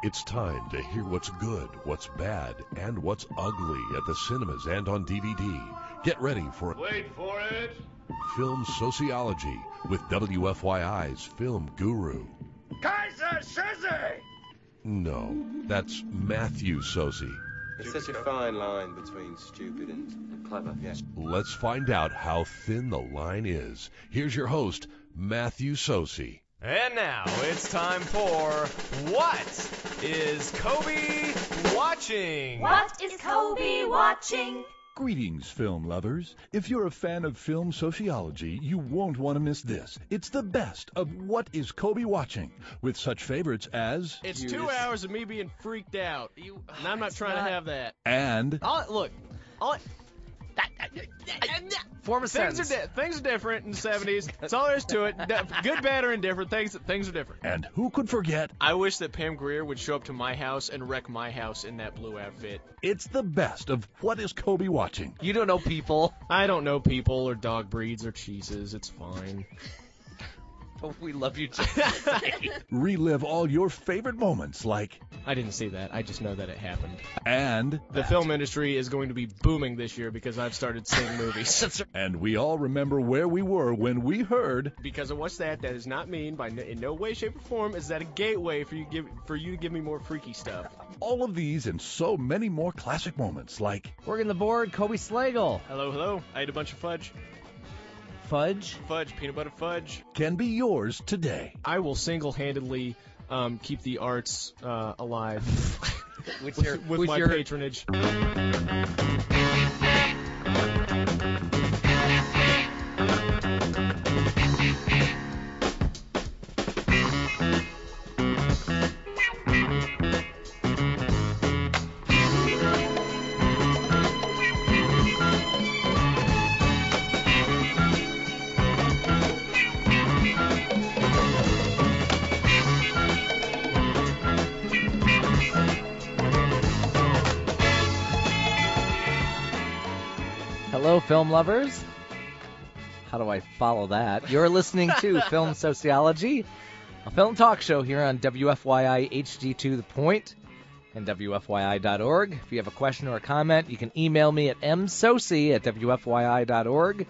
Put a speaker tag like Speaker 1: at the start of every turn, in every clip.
Speaker 1: It's time to hear what's good, what's bad, and what's ugly at the cinemas and on DVD. Get ready for
Speaker 2: Wait for it!
Speaker 1: Film Sociology with WFYI's film guru.
Speaker 2: Kaiser Soze!
Speaker 1: No, that's Matthew Sosi.
Speaker 3: It's such a fine line between stupid and clever, yes.
Speaker 1: Let's find out how thin the line is. Here's your host, Matthew Sosi.
Speaker 4: And now it's time for What is Kobe Watching?
Speaker 5: What is Kobe watching?
Speaker 6: Greetings, film lovers. If you're a fan of film sociology, you won't want to miss this. It's the best of What is Kobe Watching, with such favorites as...
Speaker 7: It's 2 hours of me being freaked out. And I'm not trying to have that.
Speaker 6: And...
Speaker 7: Form a sentence. Things are different in the 70s. That's all there is to it. Good, bad, or indifferent. Things are different.
Speaker 6: And who could forget...
Speaker 7: I wish that Pam Grier would show up to my house and wreck my house in that blue outfit.
Speaker 6: It's the best of What is Kobe Watching.
Speaker 4: You don't know people.
Speaker 7: I don't know people or dog breeds or cheeses. It's fine.
Speaker 4: Oh, we love you,
Speaker 6: Relive all your favorite moments like...
Speaker 7: I didn't see that. I just know that it happened.
Speaker 6: And...
Speaker 7: The film industry is going to be booming this year because I've started seeing movies.
Speaker 6: And we all remember where we were when we heard...
Speaker 7: Because of what's that does not mean, in no way, shape, or form, is that a gateway for you to give me more freaky stuff.
Speaker 6: All of these and so many more classic moments like...
Speaker 8: Working the board, Kobe Slagle.
Speaker 7: Hello. I ate a bunch of fudge.
Speaker 8: Fudge?
Speaker 7: Fudge, peanut butter fudge.
Speaker 6: Can be yours today.
Speaker 7: I will single-handedly keep the arts alive with my patronage.
Speaker 8: Hello, film lovers. How do I follow that? You're listening to Film Sociology, a film talk show here on WFYI HD2 The Point and WFYI.org. If you have a question or a comment, you can email me at msocey@WFYI.org,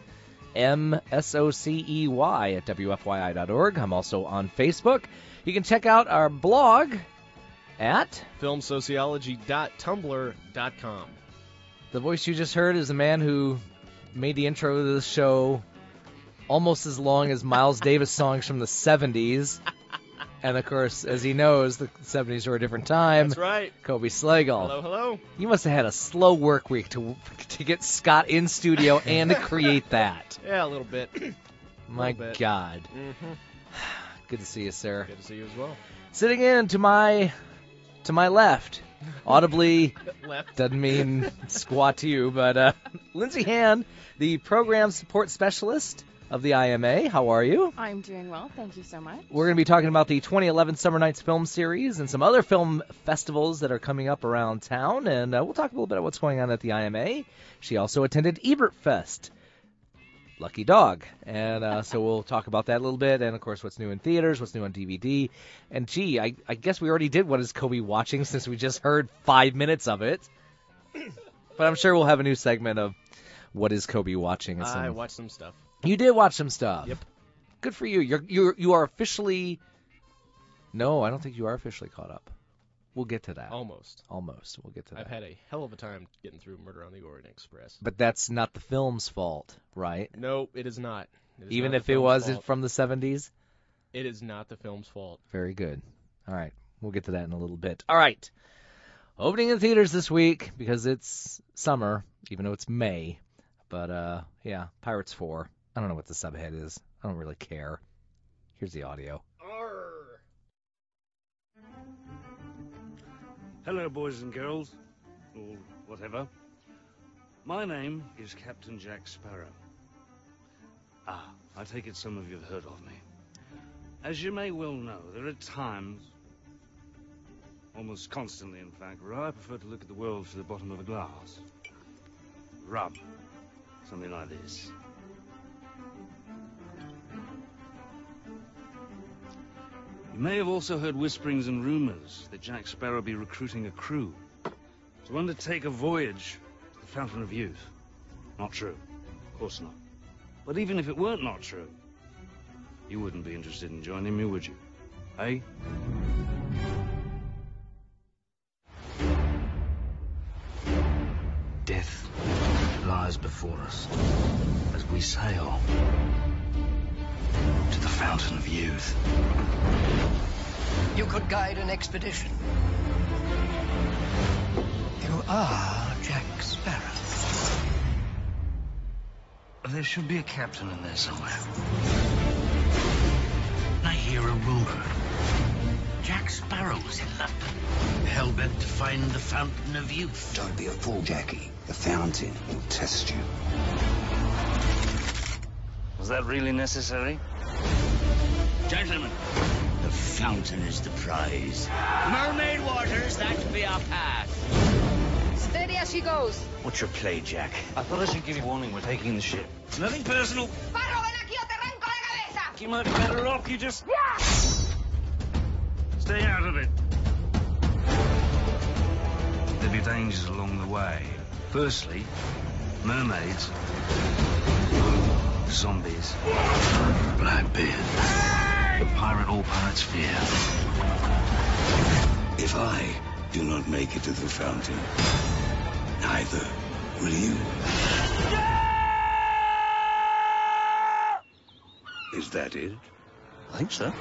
Speaker 8: MSOCEY at WFYI.org. I'm also on Facebook. You can check out our blog at
Speaker 7: filmsociology.tumblr.com.
Speaker 8: The voice you just heard is the man who made the intro to this show almost as long as Miles Davis songs from the 70s. And, of course, as he knows, the 70s were a different time.
Speaker 7: That's right.
Speaker 8: Kobe Slagle.
Speaker 7: Hello.
Speaker 8: You must have had a slow work week to get Scott in studio and to create that.
Speaker 7: Yeah, a little bit.
Speaker 8: My God.
Speaker 7: Mm-hmm.
Speaker 8: Good to see you, sir.
Speaker 7: Good to see you as well.
Speaker 8: Sitting in to my left, audibly,
Speaker 7: Left.
Speaker 8: doesn't mean squat to you, but Lindsay Hand, the program support specialist of the IMA. How are you?
Speaker 9: I'm doing well. Thank you so much.
Speaker 8: We're going to be talking about the 2011 Summer Nights Film Series and some other film festivals that are coming up around town, and we'll talk a little bit about what's going on at the IMA. She also attended Ebert Fest. Lucky dog. And so we'll talk about that a little bit, and, of course, what's new in theaters, what's new on DVD. And, gee, I guess we already did What is Kobe Watching since we just heard 5 minutes of it. But I'm sure we'll have a new segment of What is Kobe Watching.
Speaker 7: I watched some stuff.
Speaker 8: You did watch some stuff.
Speaker 7: Yep.
Speaker 8: Good for you. You are officially... No, I don't think you are officially caught up. We'll get to that.
Speaker 7: Almost.
Speaker 8: We'll get to that.
Speaker 7: I've had a hell of a time getting through Murder on the Orient Express.
Speaker 8: But that's not the film's fault, right?
Speaker 7: No, it is not.
Speaker 8: Even if it was from the 70s?
Speaker 7: It is not the film's fault.
Speaker 8: Very good. All right. We'll get to that in a little bit. All right. Opening in theaters this week because it's summer, even though it's May. But, yeah, Pirates 4. I don't know what the subhead is. I don't really care. Here's the audio.
Speaker 7: Arr.
Speaker 10: Hello, boys and girls, or whatever. My name is Captain Jack Sparrow. I take it some of you have heard of me. As you may well know, there are times, almost constantly in fact, where I prefer to look at the world through the bottom of a glass. Rum. Something like this. You may have also heard whisperings and rumors that Jack Sparrow be recruiting a crew to undertake a voyage to the Fountain of Youth. Not true. Of course not. But even if it weren't not true, you wouldn't be interested in joining me, would you? Eh?
Speaker 9: Death lies before us as we sail to the Fountain of Youth.
Speaker 11: You could guide an expedition. You are Jack Sparrow.
Speaker 9: There should be a captain in there somewhere. I hear a rumor. Jack Sparrow's in London, hell-bent to find the Fountain of Youth.
Speaker 11: Don't be a fool, Jackie. The fountain will test you.
Speaker 10: Was that really necessary?
Speaker 9: Gentlemen, the fountain is the prize.
Speaker 12: Mermaid waters, that be our path.
Speaker 13: Steady as she goes.
Speaker 9: What's your play, Jack? I thought I should give you warning. We're taking the ship.
Speaker 10: It's nothing personal.
Speaker 13: Sparrow, ven aquí o te arranco la cabeza.
Speaker 10: You might be better off. You just... Stay out of it. There'll be dangers along the way. Firstly, mermaids, zombies,
Speaker 9: Blackbeard, the pirate all pirates fear.
Speaker 11: If I do not make it to the fountain, neither will you. Is that it?
Speaker 9: I think so.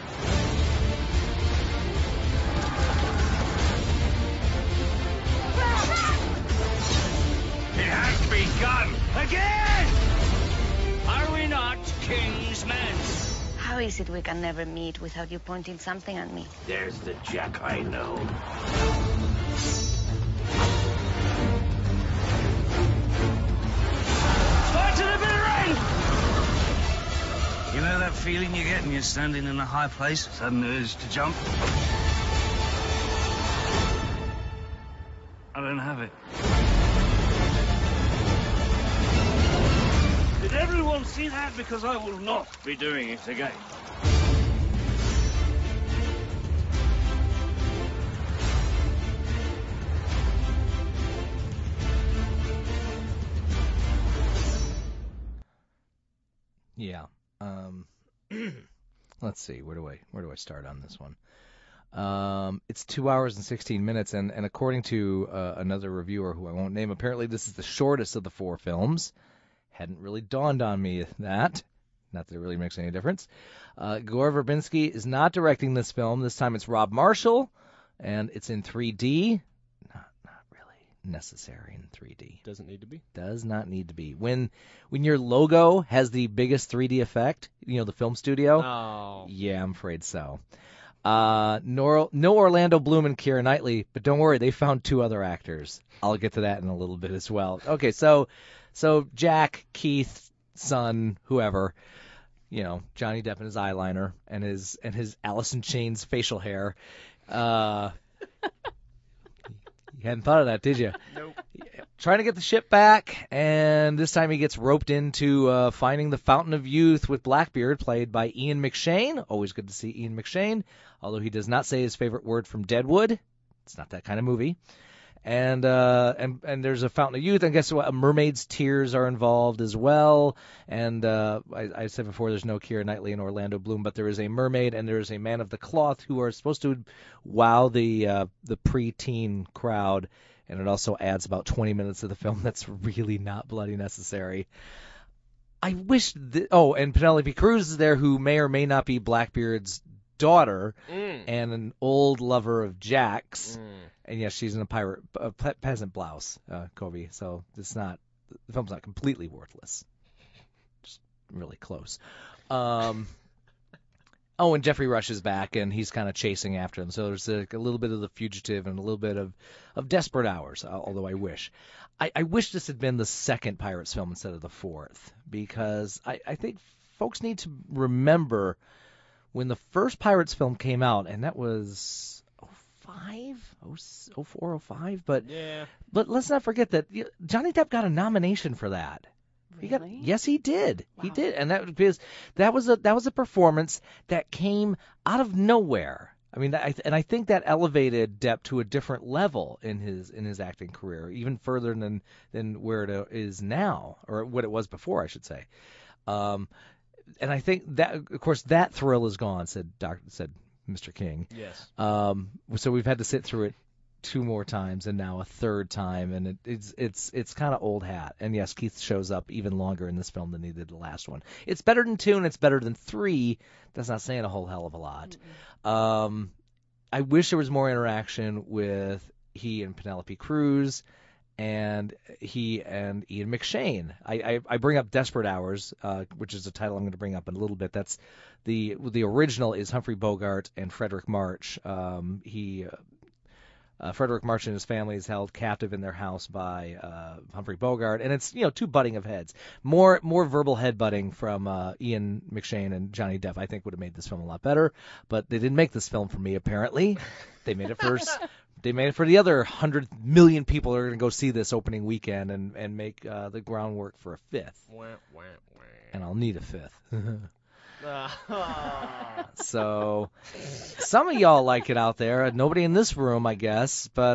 Speaker 10: It has begun again!
Speaker 12: Are we not king's men?
Speaker 5: How is it we can never meet without you pointing something at me?
Speaker 9: There's the Jack I know.
Speaker 10: Fight to the bitter end! You know that feeling you get when you're standing in a high place? Sudden urge to jump? I don't have it. Did everyone see that? Because I will not be doing it again.
Speaker 8: Yeah. Let's see. Where do I start on this one? It's 2 hours and 16 minutes, and according to another reviewer who I won't name, apparently this is the shortest of the 4 films. Hadn't really dawned on me that. Not that it really makes any difference. Gore Verbinski is not directing this film. This time it's Rob Marshall, and it's in 3D. Not really necessary in 3D.
Speaker 7: Doesn't need to be.
Speaker 8: Does not need to be. When your logo has the biggest 3D effect, the film studio.
Speaker 7: Oh.
Speaker 8: Yeah, I'm afraid so. No Orlando Bloom and Keira Knightley, but don't worry, they found 2 other actors. I'll get to that in a little bit as well. Okay, so Jack, Keith, son, whoever, Johnny Depp and his eyeliner and his Alice in Chains facial hair. You hadn't thought of that, did you?
Speaker 7: Nope.
Speaker 8: Trying to get the ship back, and this time he gets roped into finding the Fountain of Youth with Blackbeard, played by Ian McShane. Always good to see Ian McShane, although he does not say his favorite word from Deadwood. It's not that kind of movie. And there's a Fountain of Youth, and guess what? A mermaid's tears are involved as well. And I said before, there's no Keira Knightley and Orlando Bloom, but there is a mermaid and there is a man of the cloth who are supposed to wow the pre-teen crowd. And it also adds about 20 minutes of the film that's really not bloody necessary. I wish and Penelope Cruz is there, who may or may not be Blackbeard's daughter and an old lover of Jack's. And yes, she's in a peasant blouse, Kobe. So the film's not completely worthless. Just really close. And Jeffrey Rush is back, and he's kind of chasing after them. So there's a little bit of The Fugitive and a little bit of Desperate Hours, although I wish. I wish this had been the second Pirates film instead of the fourth, because I think folks need to remember when the first Pirates film came out, and that was 04, 05, but let's not forget that Johnny Depp got a nomination for that.
Speaker 13: Really?
Speaker 8: Yes, he did.
Speaker 13: Wow.
Speaker 8: He did, and that was a performance that came out of nowhere. I mean, I think that elevated Depp to a different level in his acting career, even further than where it is now, or what it was before, I should say. And I think that, of course, that thrill is gone, said Mr. King.
Speaker 7: Yes.
Speaker 8: So we've had to sit through it 2 more times and now a 3rd time, and it's kind of old hat. And yes, Keith shows up even longer in this film than he did the last one. It's better than 2 and it's better than 3. That's not saying a whole hell of a lot. I wish there was more interaction with he and Penelope Cruz and he and Ian McShane. I bring up Desperate Hours, which is a title I'm going to bring up in a little bit. That's the original is Humphrey Bogart and Frederick March. Frederick March and his family is held captive in their house by Humphrey Bogart, and it's 2 butting of heads. More verbal headbutting from Ian McShane and Johnny Depp, I think, would have made this film a lot better. But they didn't make this film for me, apparently. They made it for the other 100 million people who are going to go see this opening weekend and make the groundwork for a 5th. And I'll need a 5th. So some of y'all like it out there. Nobody in this room, I guess, but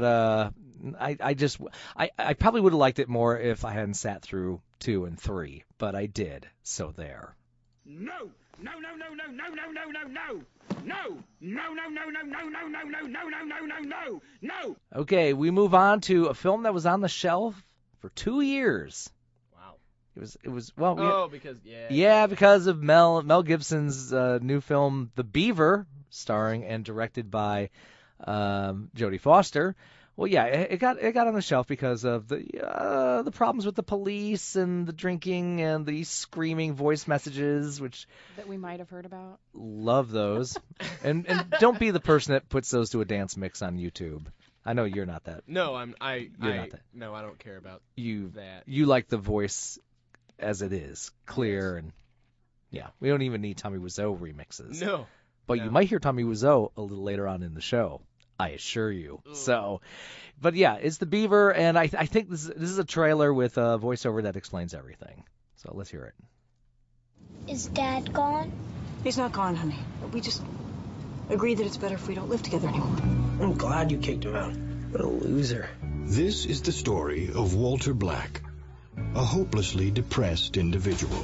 Speaker 8: I probably would have liked it more if I hadn't sat through 2 and 3, but I did. So there.
Speaker 2: No! No, no, no, no, no, no, no, no, no! No! No, no, no, no, no, no, no, no, no, no, no, no, no! No!
Speaker 8: Okay, we move on to a film that was on the shelf for 2 years. It was because of Mel Gibson's new film The Beaver, starring and directed by Jodie Foster. Well, yeah, it got on the shelf because of the problems with the police and the drinking and the screaming voice messages, which
Speaker 14: that we might have heard about.
Speaker 8: Love those, and don't be the person that puts those to a dance mix on YouTube. I know you're not that.
Speaker 7: No, not that.
Speaker 8: No,
Speaker 7: I don't care about that.
Speaker 8: You like the voice as it is, clear, and yeah, we don't even need Tommy Wiseau remixes.
Speaker 7: No.
Speaker 8: But you might hear Tommy Wiseau a little later on in the show, I assure you. Ugh. So, but yeah, it's The Beaver, and I think this is a trailer with a voiceover that explains everything. So let's hear it.
Speaker 15: Is Dad gone?
Speaker 16: He's not gone, honey. We just agreed that it's better if we don't live together anymore.
Speaker 17: I'm glad you kicked him out. What a loser.
Speaker 18: This is the story of Walter Black, a hopelessly depressed individual.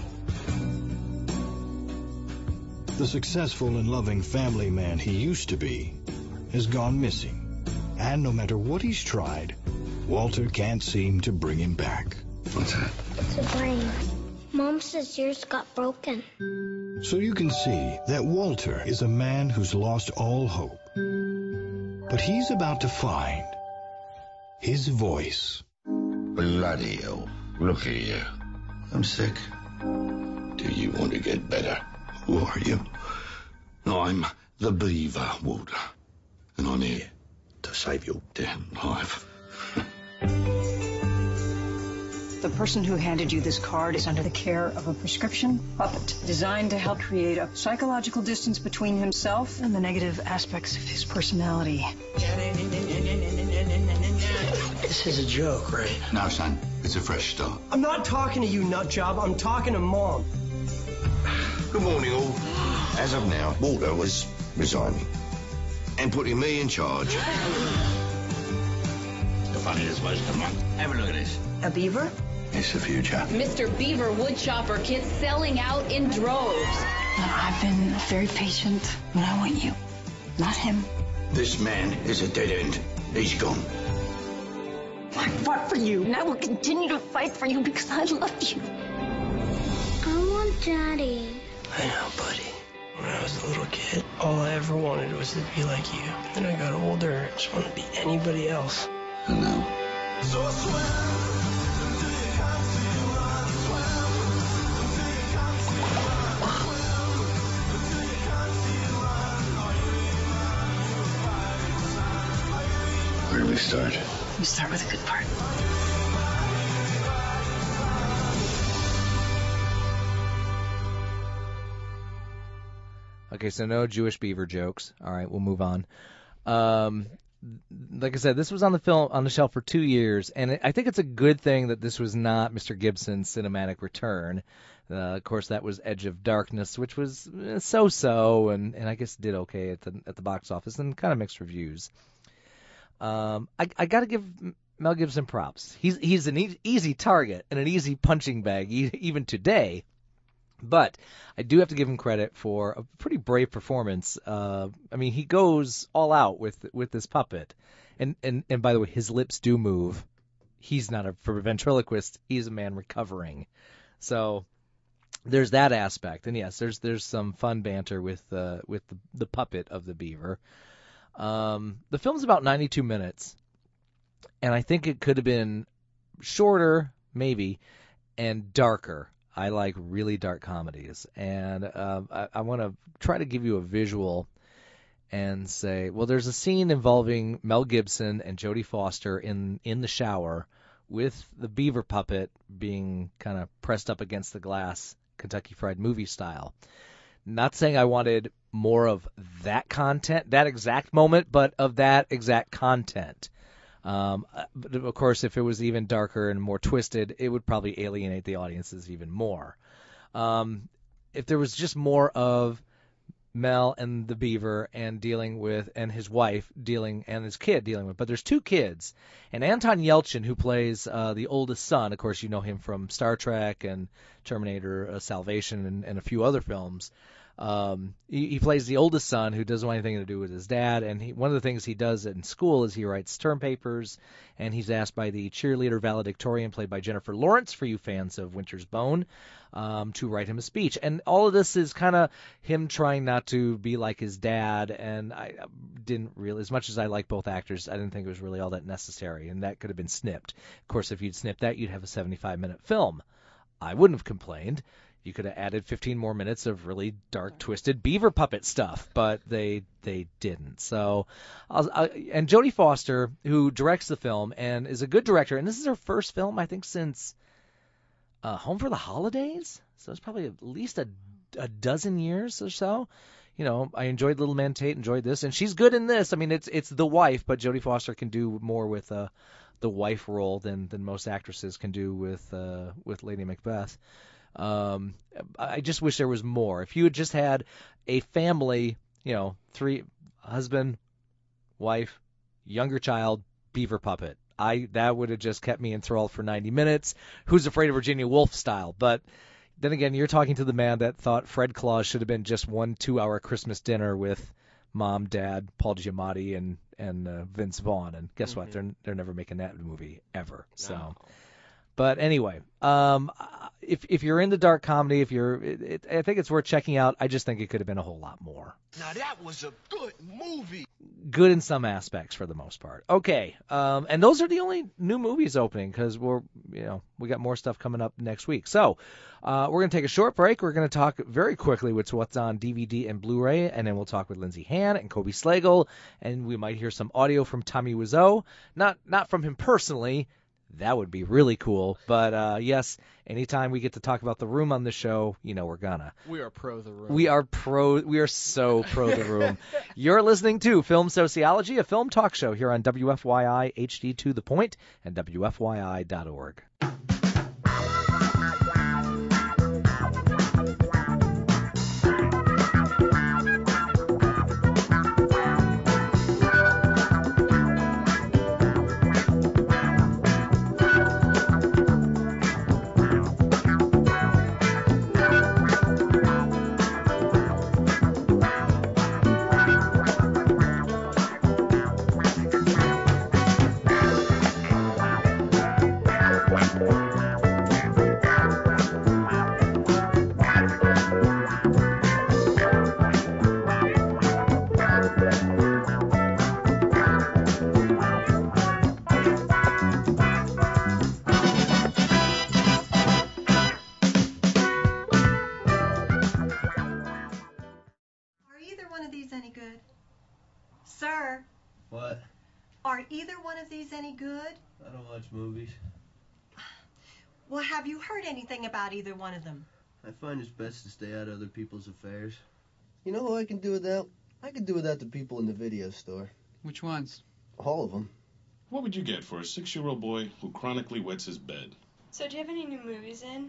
Speaker 18: The successful and loving family man he used to be has gone missing. And no matter what he's tried, Walter can't seem to bring him back.
Speaker 11: What's that?
Speaker 15: It's a brain. Mom says yours got broken.
Speaker 18: So you can see that Walter is a man who's lost all hope. But he's about to find his voice.
Speaker 11: Bloody hell. Look at you. I'm sick. Do you want to get better? Who are you? No, I'm the Beaver, Walter. And I'm here to save your damn life.
Speaker 16: The person who handed you this card is under the care of a prescription puppet designed to help create a psychological distance between himself and the negative aspects of his personality.
Speaker 17: This is a joke, right?
Speaker 11: No, son. It's a fresh start.
Speaker 17: I'm not talking to you, nutjob. I'm talking to Mom.
Speaker 11: Good morning, all. As of now, Walter was resigning and putting me in charge. The funniest most of the month. Have a look at this.
Speaker 16: A beaver?
Speaker 11: It's the future.
Speaker 13: Mr. Beaver Woodchopper kits selling out in droves.
Speaker 16: I've been very patient, but I want you, not him.
Speaker 11: This man is a dead end. He's gone.
Speaker 16: I fought for you, and I will continue to fight for you because I love you.
Speaker 15: I want Daddy.
Speaker 17: I know, buddy. When I was a little kid, all I ever wanted was to be like you. Then I got older, I just wanted to be anybody else.
Speaker 11: And now? So where do we start?
Speaker 16: We start with a good part.
Speaker 8: Okay, so no Jewish beaver jokes. All right, we'll move on. like I said, this was on the shelf for 2 years, and I think it's a good thing that this was not Mr. Gibson's cinematic return. Of course, that was Edge of Darkness, which was so-so, and I guess did okay at the box office, and kind of mixed reviews. I got to give Mel Gibson props. He's an easy target and an easy punching bag even today. But I do have to give him credit for a pretty brave performance. I mean, he goes all out with this puppet, and by the way, his lips do move. He's not a ventriloquist. He's a man recovering. So there's that aspect, and yes, there's some fun banter with the puppet of the beaver. The film's about 92 minutes, and I think it could have been shorter, maybe, and darker. I like really dark comedies, and I want to try to give you a visual and say, well, there's a scene involving Mel Gibson and Jodie Foster in the shower with the beaver puppet being kind of pressed up against the glass, Kentucky Fried Movie style. Not saying I wanted more of that content, that exact moment, but of that exact content. But of course, if it was even darker and more twisted, it would probably alienate the audiences even more. If there was just more of Mel and the beaver and his wife and his kid dealing with, but there's 2 kids, and Anton Yelchin, who plays the oldest son, of course you know him from Star Trek and Terminator Salvation and a few other films. He plays the oldest son who doesn't want anything to do with his dad, and one of the things he does in school is he writes term papers, and he's asked by the cheerleader valedictorian, played by Jennifer Lawrence, for you fans of Winter's Bone, to write him a speech. And all of this is kind of him trying not to be like his dad, and I didn't really, as much as I like both actors, I didn't think it was really all that necessary, and that could have been snipped. Of course, if you'd snipped that, you'd have a 75-minute film. I wouldn't have complained. You could have added 15 more minutes of really dark, twisted beaver puppet stuff, but they didn't. So, and Jodie Foster, who directs the film and is a good director, and this is her first film, I think, since Home for the Holidays. So it's probably at least a dozen years or so. You know, I enjoyed Little Man Tate, enjoyed this, and she's good in this. I mean, it's the wife, but Jodie Foster can do more with the wife role than most actresses can do with Lady Macbeth. I just wish there was more. If you had just had a family, 3, husband, wife, younger child, beaver puppet, that would have just kept me enthralled for 90 minutes. Who's Afraid of Virginia Woolf style. But then again, you're talking to the man that thought Fred Claus should have been just 1 2-hour Christmas dinner with Mom, Dad, Paul Giamatti, and Vince Vaughn. And guess what? They're never making that movie ever. So.
Speaker 4: No.
Speaker 8: But anyway, if you're into dark comedy, I think it's worth checking out. I just think it could have been a whole lot more.
Speaker 11: Now that was a good movie.
Speaker 8: Good in some aspects for the most part. Okay, and those are the only new movies opening because we got more stuff coming up next week. So we're going to take a short break. We're going to talk very quickly with what's on DVD and Blu-ray, and then we'll talk with Lindsay Hann and Kobe Slagle, and we might hear some audio from Tommy Wiseau. Not from him personally. That would be really cool. But, yes, anytime we get to talk about The Room on the show, we're gonna.
Speaker 7: We are pro The Room.
Speaker 8: We are so pro The Room. You're listening to Film Sociology, a film talk show here on WFYI HD to the Point and WFYI.org.
Speaker 14: Sir?
Speaker 19: What?
Speaker 14: Are either one of these any good?
Speaker 19: I don't watch movies.
Speaker 14: Well, have you heard anything about either one of them?
Speaker 19: I find it's best to stay out of other people's affairs. You know who I can do without? I can do without the people in the video store.
Speaker 20: Which ones?
Speaker 19: All of them.
Speaker 20: What would you get for a 6-year-old boy who chronically wets his bed?
Speaker 21: So do you have any new movies in?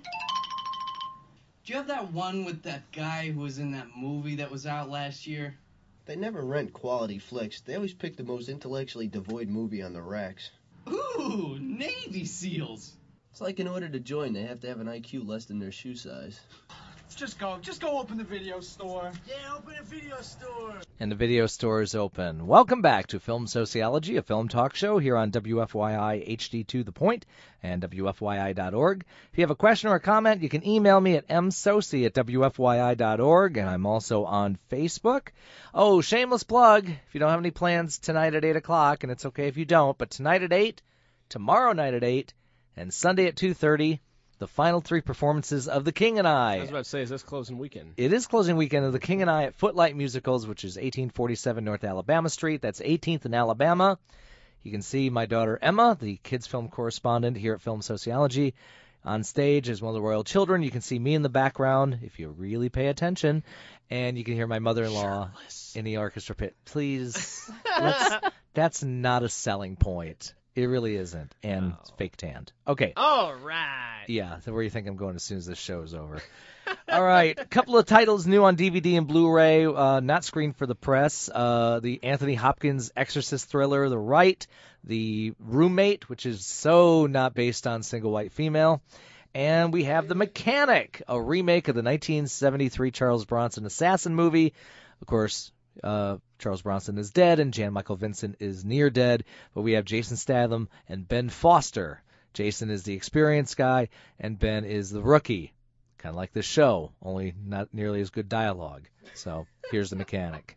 Speaker 22: Do you have that one with that guy who was in that movie that was out last year?
Speaker 19: They never rent quality flicks. They always pick the most intellectually devoid movie on the racks.
Speaker 22: Ooh, Navy SEALs.
Speaker 19: It's like in order to join, they have to have an IQ less than their shoe size.
Speaker 22: Just go open the video store. Yeah, open a video store.
Speaker 8: And the video store is open. Welcome back to Film Sociology, a film talk show here on WFYI HD2 The Point and WFYI.org. If you have a question or a comment, you can email me at msoci@WFYI.org, and I'm also on Facebook. Oh, shameless plug, if you don't have any plans tonight at 8 o'clock, and it's okay if you don't, but tonight at 8, tomorrow night at 8, and Sunday at 2:30, the final 3 performances of The King and I.
Speaker 7: I was about to say, is this closing weekend?
Speaker 8: It is closing weekend of The King and I at Footlight Musicals, which is 1847 North Alabama Street. That's 18th in Alabama. You can see my daughter Emma, the kids film correspondent here at Film Sociology, on stage as one of the royal children. You can see me in the background if you really pay attention. And you can hear my mother-in-law in the orchestra pit. Please, that's not a selling point. It really isn't. And it's fake tanned. Okay.
Speaker 7: All right.
Speaker 8: Yeah, so where do you think I'm going as soon as this show is over? All right, a couple of titles new on DVD and Blu-ray, not screened for the press. The Anthony Hopkins Exorcist thriller, The Rite, The Roommate, which is so not based on single white female. And we have The Mechanic, a remake of the 1973 Charles Bronson assassin movie. Of course, Charles Bronson is dead and Jan Michael Vincent is near dead, but we have Jason Statham and Ben Foster. Jason is the experienced guy and Ben is the rookie. Kind of like this show, only not nearly as good dialogue. So here's The Mechanic.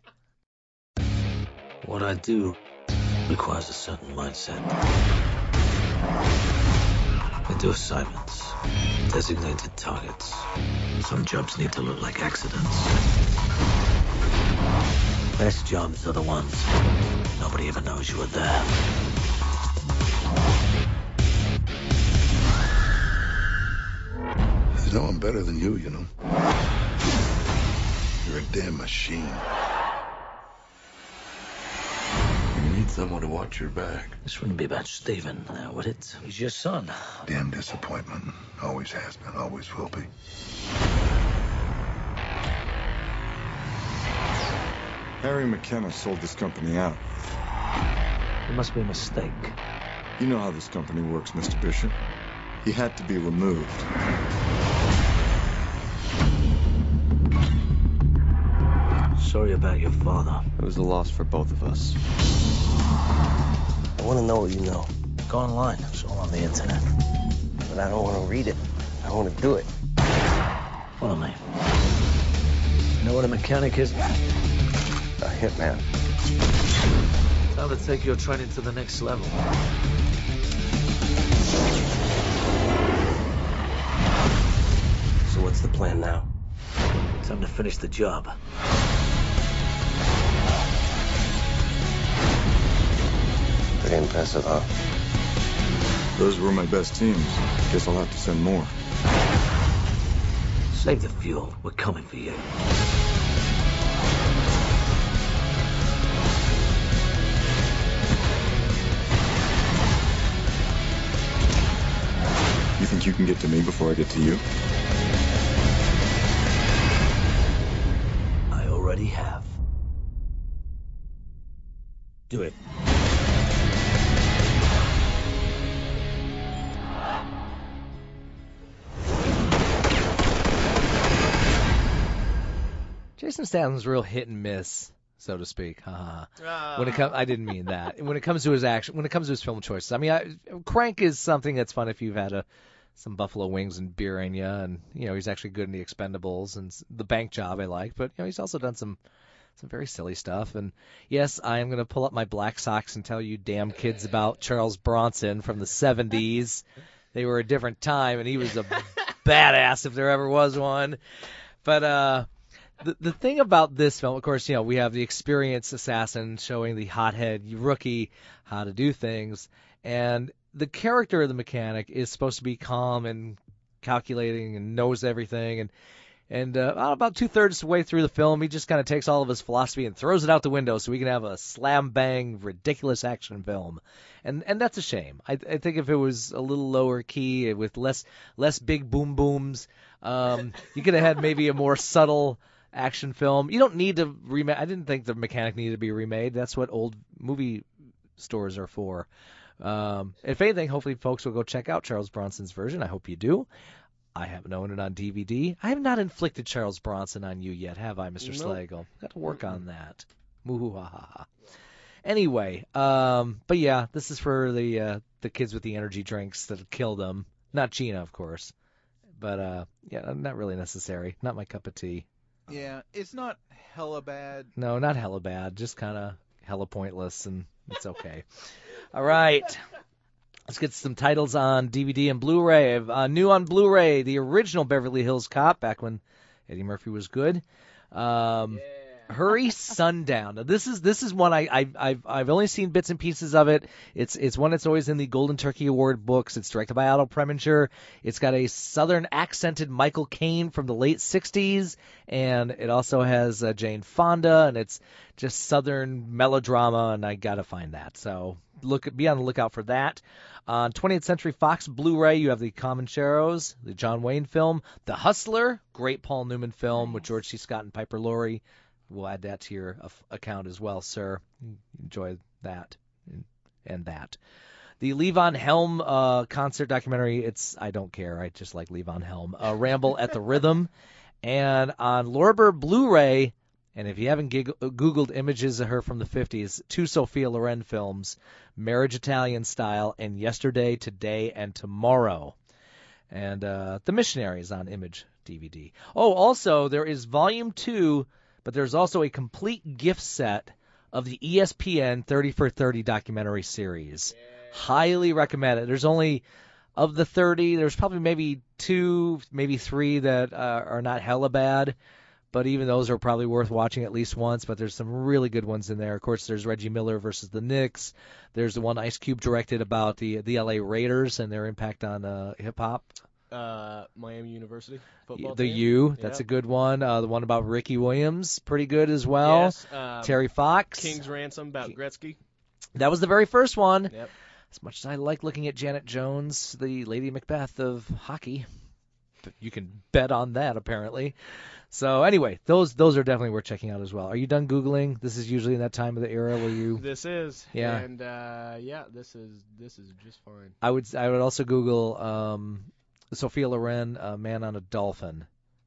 Speaker 9: What I do requires a certain mindset. I do assignments, designated targets. Some jobs need to look like accidents. Best jobs are the ones nobody ever knows you are there.
Speaker 11: There's no one better than you, you know. You're a damn machine. You need someone to watch your back.
Speaker 9: This wouldn't be about Stephen, would it? He's your son.
Speaker 11: Damn disappointment. Always has been, always will be.
Speaker 23: Harry McKenna sold this company out.
Speaker 9: It must be a mistake.
Speaker 23: You know how this company works, Mr. Bishop. He had to be removed.
Speaker 9: Sorry about your father.
Speaker 23: It was a loss for both of us.
Speaker 9: I want to know what you know. Go online. It's all on the internet.
Speaker 19: But I don't want to read it. I want to do it.
Speaker 9: Follow me. You know what a mechanic is?
Speaker 19: A hitman.
Speaker 9: Time to take your training to the next level.
Speaker 19: So what's the plan now?
Speaker 9: Time to finish the job.
Speaker 19: They didn't pass it off.
Speaker 23: Those were my best teams. Guess I'll have to send more.
Speaker 9: Save the fuel. We're coming for you.
Speaker 23: You think you can get to me before I get to you?
Speaker 9: I already have. Do it.
Speaker 8: Jason Statham's real hit and miss, so to speak. When it comes, I didn't mean that. When it comes to his action, when it comes to his film choices, I mean, Crank is something that's fun if you've had some buffalo wings and beer in you, and he's actually good in The Expendables and The Bank Job I like, but he's also done some very silly stuff. And yes, I am going to pull up my black socks and tell you damn kids about Charles Bronson from the 70s. They were a different time, and he was a badass if there ever was one. But the thing about this film, of course, we have the experienced assassin showing the hothead rookie how to do things, and the character of the mechanic is supposed to be calm and calculating and knows everything, and And about 2/3 way through the film, he just kind of takes all of his philosophy and throws it out the window so we can have a slam-bang, ridiculous action film. And that's a shame. I think if it was a little lower key with less big boom booms, you could have had maybe a more subtle action film. You don't need to remake. I didn't think The Mechanic needed to be remade. That's what old movie stores are for. If anything, hopefully folks will go check out Charles Bronson's version. I hope you do. I haven't owned it on DVD. I have not inflicted Charles Bronson on you yet, have I, Mr. Slagle? Got to work on that. Moo-hoo-ha-ha-ha. Anyway, but yeah, this is for the kids with the energy drinks that killed them. Not Gina, of course. But, yeah, not really necessary. Not my cup of tea.
Speaker 7: Yeah, it's not hella bad.
Speaker 8: No, not hella bad. Just kind of hella pointless, and it's okay. All right. Let's get some titles on DVD and Blu-ray. New on Blu-ray, the original Beverly Hills Cop, back when Eddie Murphy was good. Hurry Sundown. Now, this is one I've only seen bits and pieces of it. It's one that's always in the Golden Turkey Award books. It's directed by Otto Preminger. It's got a Southern accented Michael Caine from the late 60s, and it also has Jane Fonda, and it's just Southern melodrama, and I gotta find that. So be on the lookout for that. On 20th Century Fox Blu-ray, you have the Comancheros, the John Wayne film, The Hustler, great Paul Newman film with George C. Scott and Piper Laurie. We'll add that to your account as well, sir. Enjoy that and that. The Levon Helm concert documentary, I don't care. I just like Levon Helm. Ramble at the Rhythm. And on Lorber Blu-ray, and if you haven't Googled images of her from the 50s, 2 Sophia Loren films, Marriage Italian Style and Yesterday, Today, and Tomorrow. And The Missionaries on Image DVD. Oh, also, there is Volume 2, but there's also a complete gift set of the ESPN 30 for 30 documentary series. Yeah. Highly recommend it. There's only, of the 30, there's probably maybe 2, maybe 3 that are not hella bad. But even those are probably worth watching at least once. But there's some really good ones in there. Of course, there's Reggie Miller versus the Knicks. There's the one Ice Cube directed about the LA Raiders and their impact on hip-hop.
Speaker 7: Miami University football
Speaker 8: The
Speaker 7: team.
Speaker 8: U, that's a good one. The one about Ricky Williams, pretty good as well.
Speaker 7: Yes,
Speaker 8: Terry Fox.
Speaker 7: King's Ransom about Gretzky.
Speaker 8: That was the very first one.
Speaker 7: Yep.
Speaker 8: As much as I like looking at Janet Jones, the Lady Macbeth of hockey, you can bet on that apparently. So anyway, those are definitely worth checking out as well. Are you done Googling? This is usually in that time of the era where you.
Speaker 7: This is.
Speaker 8: Yeah.
Speaker 7: And this is just fine.
Speaker 8: I would also Google Sophia Loren, Man on a Dolphin.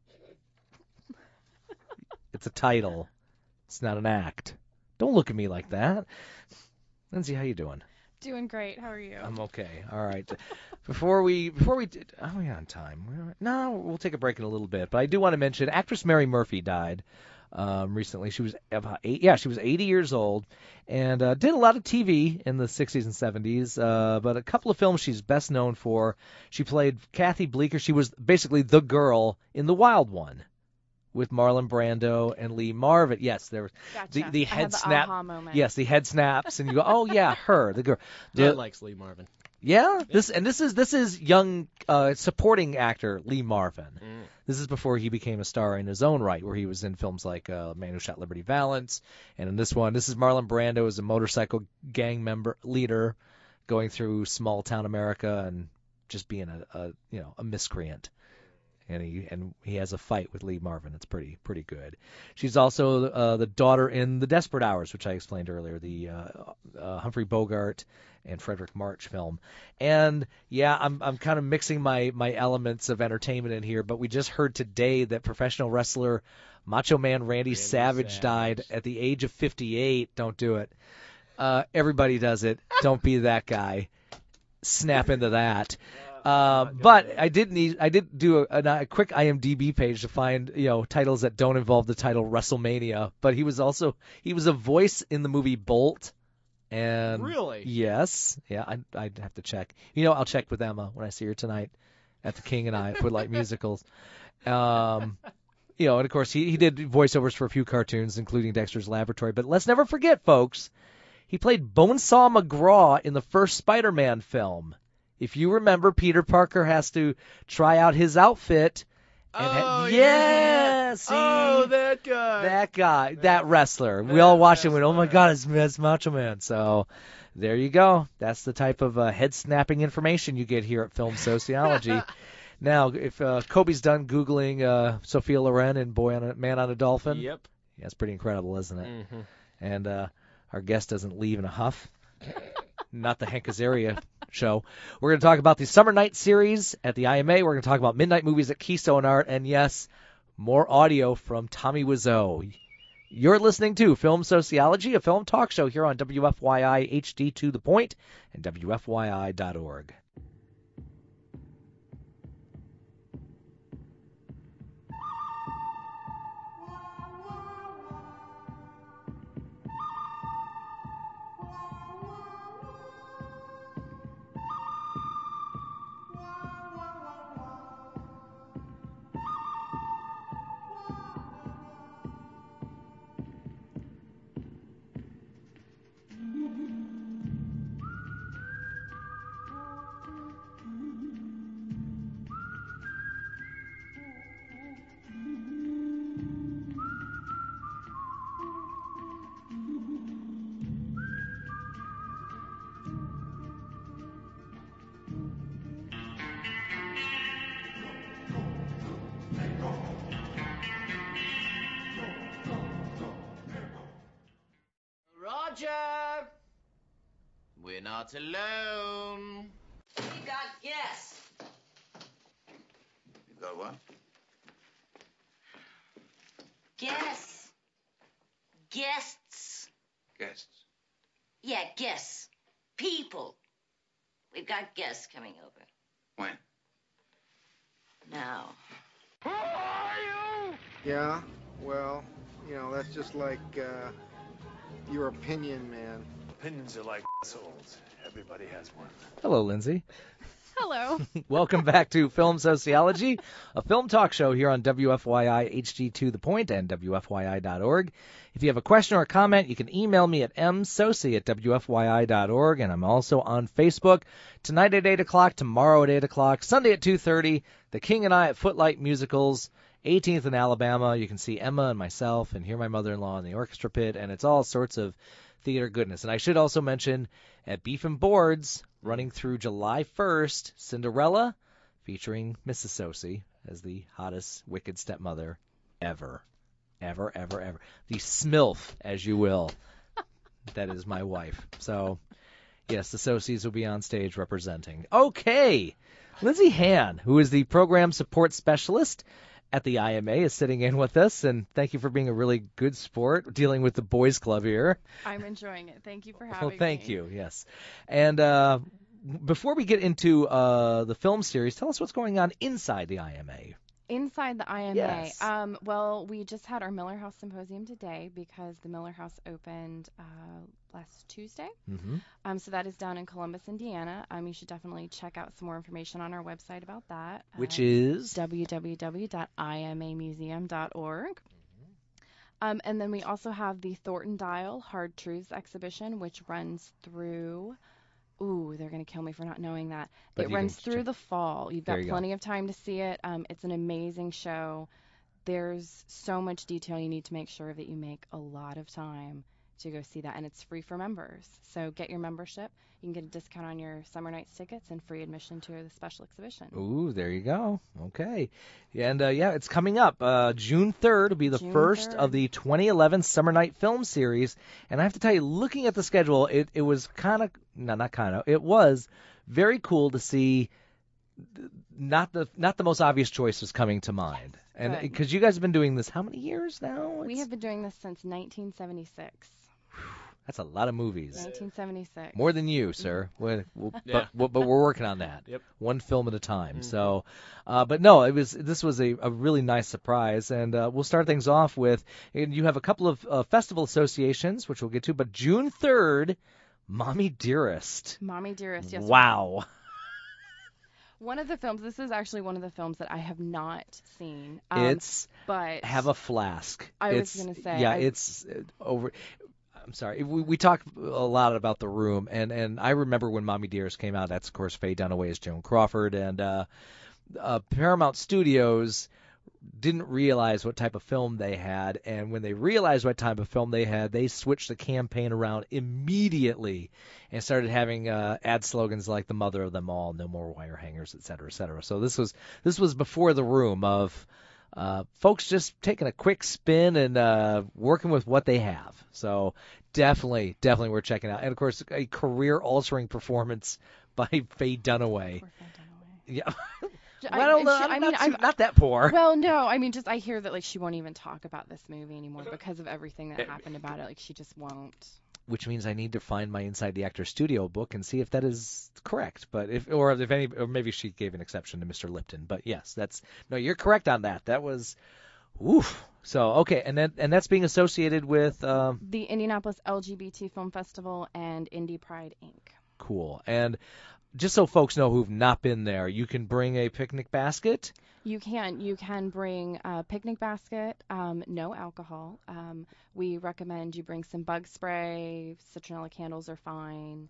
Speaker 8: It's a title. It's not an act. Don't look at me like that. Lindsay, how you doing?
Speaker 1: Doing great. How are you?
Speaker 8: I'm okay. All right. Before we are we on time? No, we'll take a break in a little bit. But I do want to mention actress Mary Murphy died recently. She was about 80 years old and did a lot of TV in the 60s and 70s. But a couple of films she's best known for. She played Kathy Bleeker. She was basically the girl in The Wild One with Marlon Brando and Lee Marvin. Yes, there was the head snap.
Speaker 1: Aha moment.
Speaker 8: Yes, the head snaps, and you go, oh yeah, her, the girl.
Speaker 7: Dad likes Lee Marvin.
Speaker 8: Yeah, this is young supporting actor Lee Marvin. This is before he became a star in his own right, where he was in films like Man Who Shot Liberty Valance, and in this one, this is Marlon Brando as a motorcycle gang leader going through small town America and just being a miscreant. And he has a fight with Lee Marvin. It's pretty good. She's also the daughter in The Desperate Hours, which I explained earlier, the Humphrey Bogart and Frederick March film. And yeah, I'm kind of mixing my elements of entertainment in here, but we just heard today that professional wrestler Macho Man Randy Savage died at the age of 58. Don't do it. Everybody does it. Don't be that guy. Snap into that. But I did do a quick IMDb page to find titles that don't involve the title WrestleMania. But he was a voice in the movie Bolt. And
Speaker 7: really?
Speaker 8: Yes. Yeah, I'd have to check. I'll check with Emma when I see her tonight at the King and I for Light Musicals. And of course he did voiceovers for a few cartoons, including Dexter's Laboratory. But let's never forget, folks, he played Bonesaw McGraw in the first Spider-Man film. If you remember, Peter Parker has to try out his outfit Yeah, see?
Speaker 7: Oh, that guy.
Speaker 8: That guy, that wrestler. We all watched it and went, oh my God, it's Macho Man. So there you go. That's the type of head-snapping information you get here at Film Sociology. Now, if Kobe's done Googling Sophia Loren and Man on a Dolphin.
Speaker 7: Yep.
Speaker 8: Yeah, it's pretty incredible, isn't it?
Speaker 4: Mm-hmm.
Speaker 8: And our guest doesn't leave in a huff. Not the Hank Azaria show. We're going to talk about the Summer Night series at the IMA. We're going to talk about midnight movies at Keystone Art. And yes, more audio from Tommy Wiseau. You're listening to Film Sociology, a film talk show here on WFYI HD to the Point and WFYI.org.
Speaker 1: Roger! We're not alone.
Speaker 3: We got guests.
Speaker 11: You got what?
Speaker 3: Guests. Guests.
Speaker 11: Guests.
Speaker 3: Yeah, guests. People. We've got guests coming over.
Speaker 11: When?
Speaker 3: Now. Who are you?
Speaker 6: Yeah, well, you know, that's just like, your opinion, man.
Speaker 24: Opinions are like assholes. Everybody has one.
Speaker 8: Hello, Lindsay.
Speaker 25: Hello.
Speaker 8: Welcome back to Film Sociology, a film talk show here on WFYI HD to the Point and WFYI.org. If you have a question or a comment, you can email me at msoci@WFYI.org, and I'm also on Facebook. Tonight at 8 o'clock, tomorrow at 8 o'clock, Sunday at 2:30, The King and I at Footlight Musicals, 18th in Alabama. You can see Emma and myself and hear my mother-in-law in the orchestra pit, and it's all sorts of theater goodness. And I should also mention at Beef and Boards, running through July 1st, Cinderella, featuring Mrs. Soci as the hottest wicked stepmother ever. Ever, ever, ever. The Smilf, as you will. That is my wife. So, yes, the Socies will be on stage representing. Okay. Lindsay Hann, who is the program support specialist at the IMA, is sitting in with us, and thank you for being a really good sport dealing with the boys club here.
Speaker 25: I'm enjoying it. Thank you for having me.
Speaker 8: Well, thank you, yes. And before we get into the film series, tell us what's going on inside the IMA.
Speaker 25: Inside the IMA.
Speaker 8: Yes.
Speaker 25: Well, we just had our Miller House Symposium today because the Miller House opened last Tuesday.
Speaker 8: Mm-hmm.
Speaker 25: So that is down in Columbus, Indiana. You should definitely check out some more information on our website about that.
Speaker 8: Which is?
Speaker 25: www.imamuseum.org. And then we also have the Thornton Dial Hard Truths exhibition, which runs through... Ooh, they're going to kill me for not knowing that.
Speaker 8: But
Speaker 25: it runs through the fall. You've got
Speaker 8: you
Speaker 25: plenty of time to see it. It's an amazing show. There's so much detail. You need to make sure that you make a lot of time to go see that. And it's free for members. So get your membership. You can get a discount on your summer nights tickets and free admission to the special exhibition.
Speaker 8: Ooh, there you go. Okay. And, yeah, it's coming up. June 3rd will be the first of the 2011 Summer Night Film Series. And I have to tell you, looking at the schedule, it was it was very cool to see not the most obvious choices coming to mind. And because you guys have been doing this how many years now?
Speaker 25: We have been doing this since 1976.
Speaker 8: That's a lot of movies.
Speaker 25: 1976.
Speaker 8: More than you, sir. But we're working on that.
Speaker 7: Yep.
Speaker 8: One film at a time. Mm-hmm. So, but no, this was a really nice surprise, and we'll start things off with. And you have a couple of festival associations, which we'll get to. But June 3rd, Mommy Dearest.
Speaker 25: Mommy Dearest. Yes.
Speaker 8: Wow.
Speaker 25: One of the films. This is actually one of the films that I have not seen.
Speaker 8: But have a flask.
Speaker 25: I was going to say.
Speaker 8: Yeah, it's over. I'm sorry. We talk a lot about The Room, and I remember when Mommy Dearest came out. That's, of course, Faye Dunaway as Joan Crawford, and Paramount Studios didn't realize what type of film they had, and when they realized what type of film they had, they switched the campaign around immediately and started having ad slogans like "The mother of them all," "No more wire hangers," et cetera, et cetera. So this was before the room of folks just taking a quick spin and working with what they have. So definitely worth checking out. And of course, a career-altering performance by Faye Dunaway. Yeah. Well, not that poor.
Speaker 25: Well, no, I mean, just I hear that like she won't even talk about this movie anymore because of everything that happened about it. Like she just won't.
Speaker 8: Which means I need to find my Inside the Actor Studio book and see if that is correct. But or maybe she gave an exception to Mr. Lipton. But yes, you're correct on that. That was, oof. So okay, and that's being associated with
Speaker 25: the Indianapolis LGBT Film Festival and Indie Pride Inc.
Speaker 8: Cool. And just so folks know who've not been there, you can bring a picnic basket.
Speaker 25: You can bring a picnic basket, no alcohol. We recommend you bring some bug spray. Citronella candles are fine.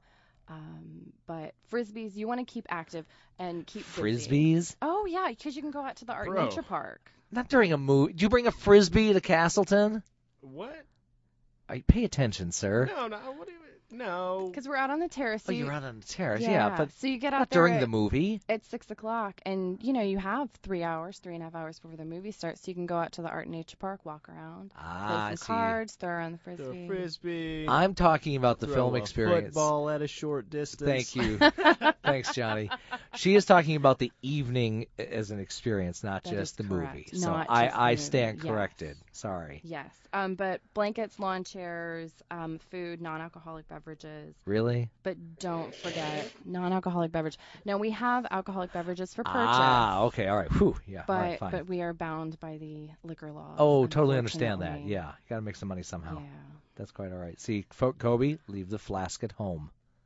Speaker 25: But frisbees, you want to keep active and keep busy.
Speaker 8: Frisbees?
Speaker 25: Oh, yeah, because you can go out to the Art and Nature Park.
Speaker 8: Not during a movie. Do you bring a frisbee to Castleton?
Speaker 7: What?
Speaker 8: Pay attention, sir.
Speaker 7: No. What do you? No.
Speaker 25: Because we're out on the terrace.
Speaker 8: Oh, you're out on the terrace, yeah. But
Speaker 25: so you get out
Speaker 8: not
Speaker 25: there
Speaker 8: during the movie.
Speaker 25: It's 6 o'clock, and you have 3.5 hours before the movie starts. So you can go out to the Art and Nature Park, walk around, play some cards, throw around the frisbee.
Speaker 8: I'm talking about the film experience.
Speaker 7: Football at a short distance.
Speaker 8: Thank you. Thanks, Johnny. She is talking about the evening as an experience, not just the movie. So I stand corrected. Sorry.
Speaker 25: Yes. But blankets, lawn chairs, food, non-alcoholic beverages.
Speaker 8: Really?
Speaker 25: But don't forget non-alcoholic beverage. Now we have alcoholic beverages for purchase.
Speaker 8: Ah, okay, all right. Whew, yeah.
Speaker 25: But
Speaker 8: all right, fine.
Speaker 25: But we are bound by the liquor laws.
Speaker 8: Oh, totally understand that. Yeah, you got to make some money somehow.
Speaker 25: Yeah.
Speaker 8: That's quite all right. See, Kobe, leave the flask at home.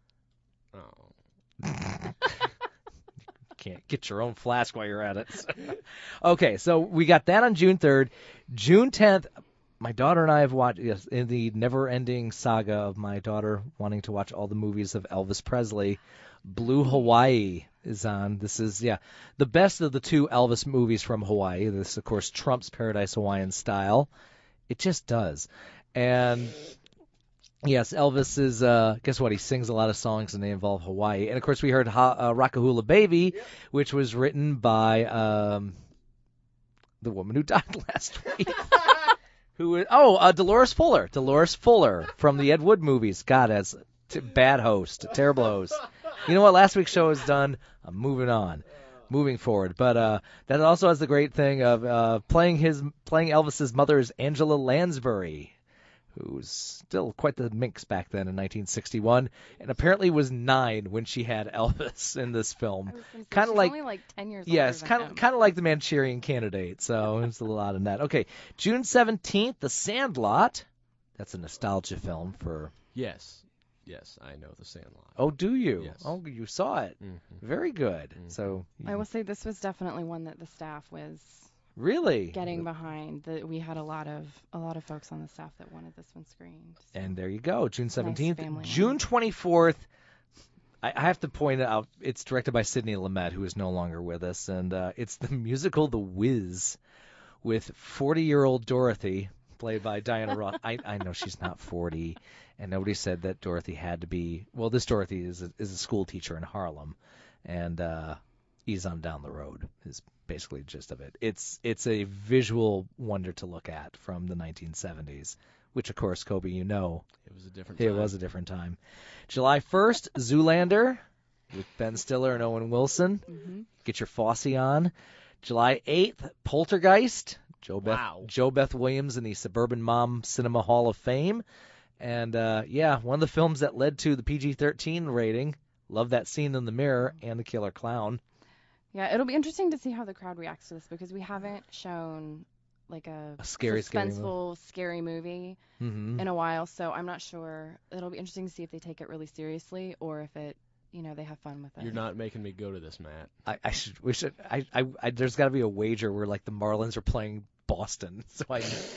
Speaker 7: Oh.
Speaker 8: Can't get your own flask while you're at it. Okay, so we got that on June 3rd. June 10th, my daughter and I have watched, in the never-ending saga of my daughter wanting to watch all the movies of Elvis Presley, Blue Hawaii is on. This is, the best of the two Elvis movies from Hawaii. This, of course, trumps Paradise Hawaiian style. It just does. And yes, Elvis is, guess what? He sings a lot of songs and they involve Hawaii. And, of course, we heard Rockahula Baby, which was written by the woman who died last week. Dolores Fuller. Dolores Fuller from the Ed Wood movies. God, as bad host, terrible host. You know what? Last week's show is done. I'm moving on. Moving forward. But that also has the great thing of playing Elvis's mother is Angela Lansbury, who was still quite the minx back then in 1961, and apparently was 9 when she had Elvis in this film.
Speaker 25: Kind of like only like 10 years older
Speaker 8: yes, kind of like the Manchurian Candidate. So it's a little odd in that. Okay, June 17th, The Sandlot. That's a nostalgia film for.
Speaker 7: Yes, I know The Sandlot.
Speaker 8: Oh, do you?
Speaker 7: Yes.
Speaker 8: Oh, you saw it.
Speaker 7: Mm-hmm.
Speaker 8: Very good.
Speaker 7: Mm-hmm.
Speaker 8: So
Speaker 25: I will say this was definitely one that the staff was.
Speaker 8: Really?
Speaker 25: Getting behind. We had a lot of folks on the staff that wanted this one screened. So.
Speaker 8: And there you go, June 17th.
Speaker 25: Nice
Speaker 8: June 24th, I have to point out, it's directed by Sidney Lumet, who is no longer with us, and it's the musical The Wiz with 40-year-old Dorothy, played by Diana Ross. I know she's not 40, and nobody said that Dorothy had to be. Well, this Dorothy is a school teacher in Harlem, and Ease on Down the Road is basically the gist of it. It's a visual wonder to look at from the 1970s, which, of course, Kobe, you know.
Speaker 7: It was a different time.
Speaker 8: It was a different time. July 1st, Zoolander with Ben Stiller and Owen Wilson.
Speaker 25: Mm-hmm.
Speaker 8: Get your Fosse on. July 8th, Poltergeist. Joe Beth Williams in the Suburban Mom Cinema Hall of Fame. And, one of the films that led to the PG-13 rating. Love that scene in the mirror and the killer clown.
Speaker 25: Yeah, it'll be interesting to see how the crowd reacts to this because we haven't shown like a
Speaker 8: scary,
Speaker 25: suspenseful, scary movie
Speaker 8: mm-hmm.
Speaker 25: in a while. So I'm not sure. It'll be interesting to see if they take it really seriously or if it, they have fun with it.
Speaker 7: You're not making me go to this, Matt.
Speaker 8: There's got to be a wager where like the Marlins are playing Boston, so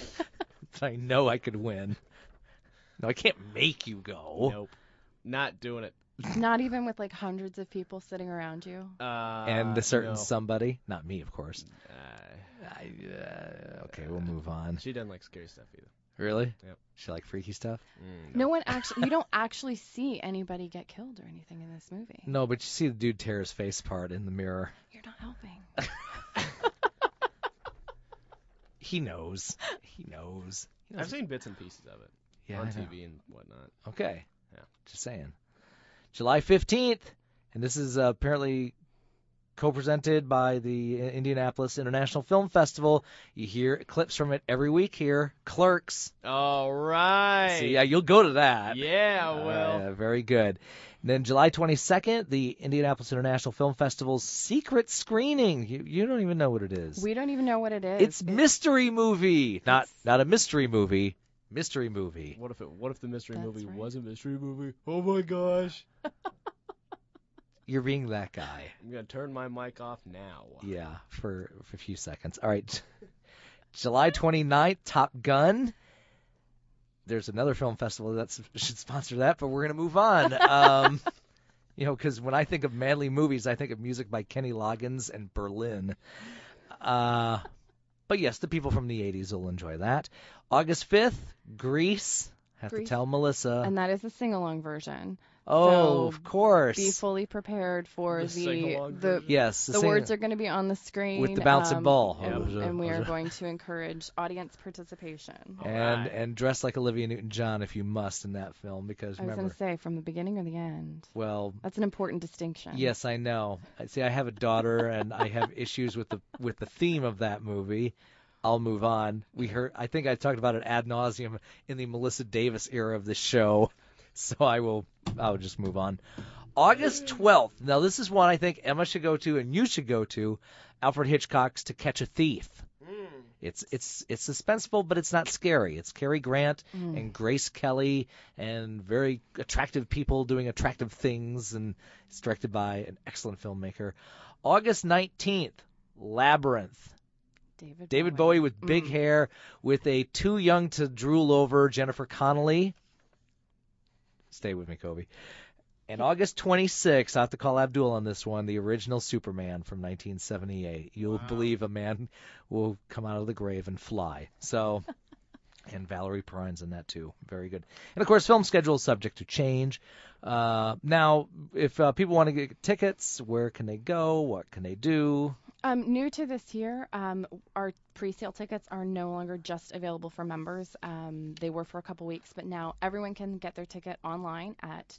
Speaker 8: I know I could win. No, I can't make you go.
Speaker 7: Nope, not doing it.
Speaker 25: Not even with like hundreds of people sitting around you.
Speaker 8: And a certain somebody, not me, of course. Okay, we'll move on.
Speaker 7: She doesn't like scary stuff either.
Speaker 8: Really?
Speaker 7: Yep.
Speaker 8: She like freaky stuff?
Speaker 25: No one actually. You don't actually see anybody get killed or anything in this movie.
Speaker 8: No, but you see the dude tear his face apart in the mirror.
Speaker 25: You're not helping.
Speaker 8: He knows. He knows.
Speaker 7: I've seen bits and pieces of it on TV and whatnot.
Speaker 8: Okay.
Speaker 7: Yeah.
Speaker 8: Just saying. July 15th, and this is apparently co-presented by the Indianapolis International Film Festival. You hear clips from it every week here. Clerks.
Speaker 7: All right.
Speaker 8: See, yeah, you'll go to that.
Speaker 7: Yeah, I will.
Speaker 8: Very good. And then July 22nd, the Indianapolis International Film Festival's secret screening. You don't even know what it is.
Speaker 25: We don't even know what it is.
Speaker 8: It's mystery movie. Not a mystery movie. Mystery movie.
Speaker 7: What if the mystery movie was a mystery movie? Oh my gosh.
Speaker 8: You're being that guy.
Speaker 7: I'm going to turn my mic off now.
Speaker 8: Yeah, for a few seconds. All right. July 29th, Top Gun. There's another film festival that should sponsor that, but we're going to move on. Because when I think of manly movies, I think of music by Kenny Loggins and Berlin. But yes, the people from the 80s will enjoy that. August 5th, Grease. Have to tell Melissa.
Speaker 25: And that is the sing-along version.
Speaker 8: Oh,
Speaker 25: so
Speaker 8: of course.
Speaker 25: Be fully prepared for the
Speaker 8: yes.
Speaker 25: The words are going to be on the screen
Speaker 8: with the bouncing ball,
Speaker 25: and we are going to encourage audience participation.
Speaker 8: And dress like Olivia Newton-John if you must in that film, because
Speaker 25: I was going to say from the beginning or the end.
Speaker 8: Well,
Speaker 25: that's an important distinction.
Speaker 8: Yes, I know. See, I have a daughter, and I have issues with the theme of that movie. I'll move on. I think I talked about it ad nauseum in the Melissa Davis era of this show. So I'll just move on. August 12th. Now, this is one I think Emma should go to and you should go to. Alfred Hitchcock's To Catch a Thief. It's suspenseful, but it's not scary. It's Cary Grant and Grace Kelly and very attractive people doing attractive things, and it's directed by an excellent filmmaker. August 19th, Labyrinth. David Bowie with big hair, with a too young to drool over Jennifer Connelly. Stay with me, Kobe. And August 26th, I have to call Abdul on this one, the original Superman from 1978. You'll believe a man will come out of the grave and fly. So, and Valerie Perrine's in that too. Very good. And, of course, film schedule is subject to change. Now, if people want to get tickets, where can they go? What can they do?
Speaker 25: New to this year, our pre-sale tickets are no longer just available for members. They were for a couple weeks, but now everyone can get their ticket online at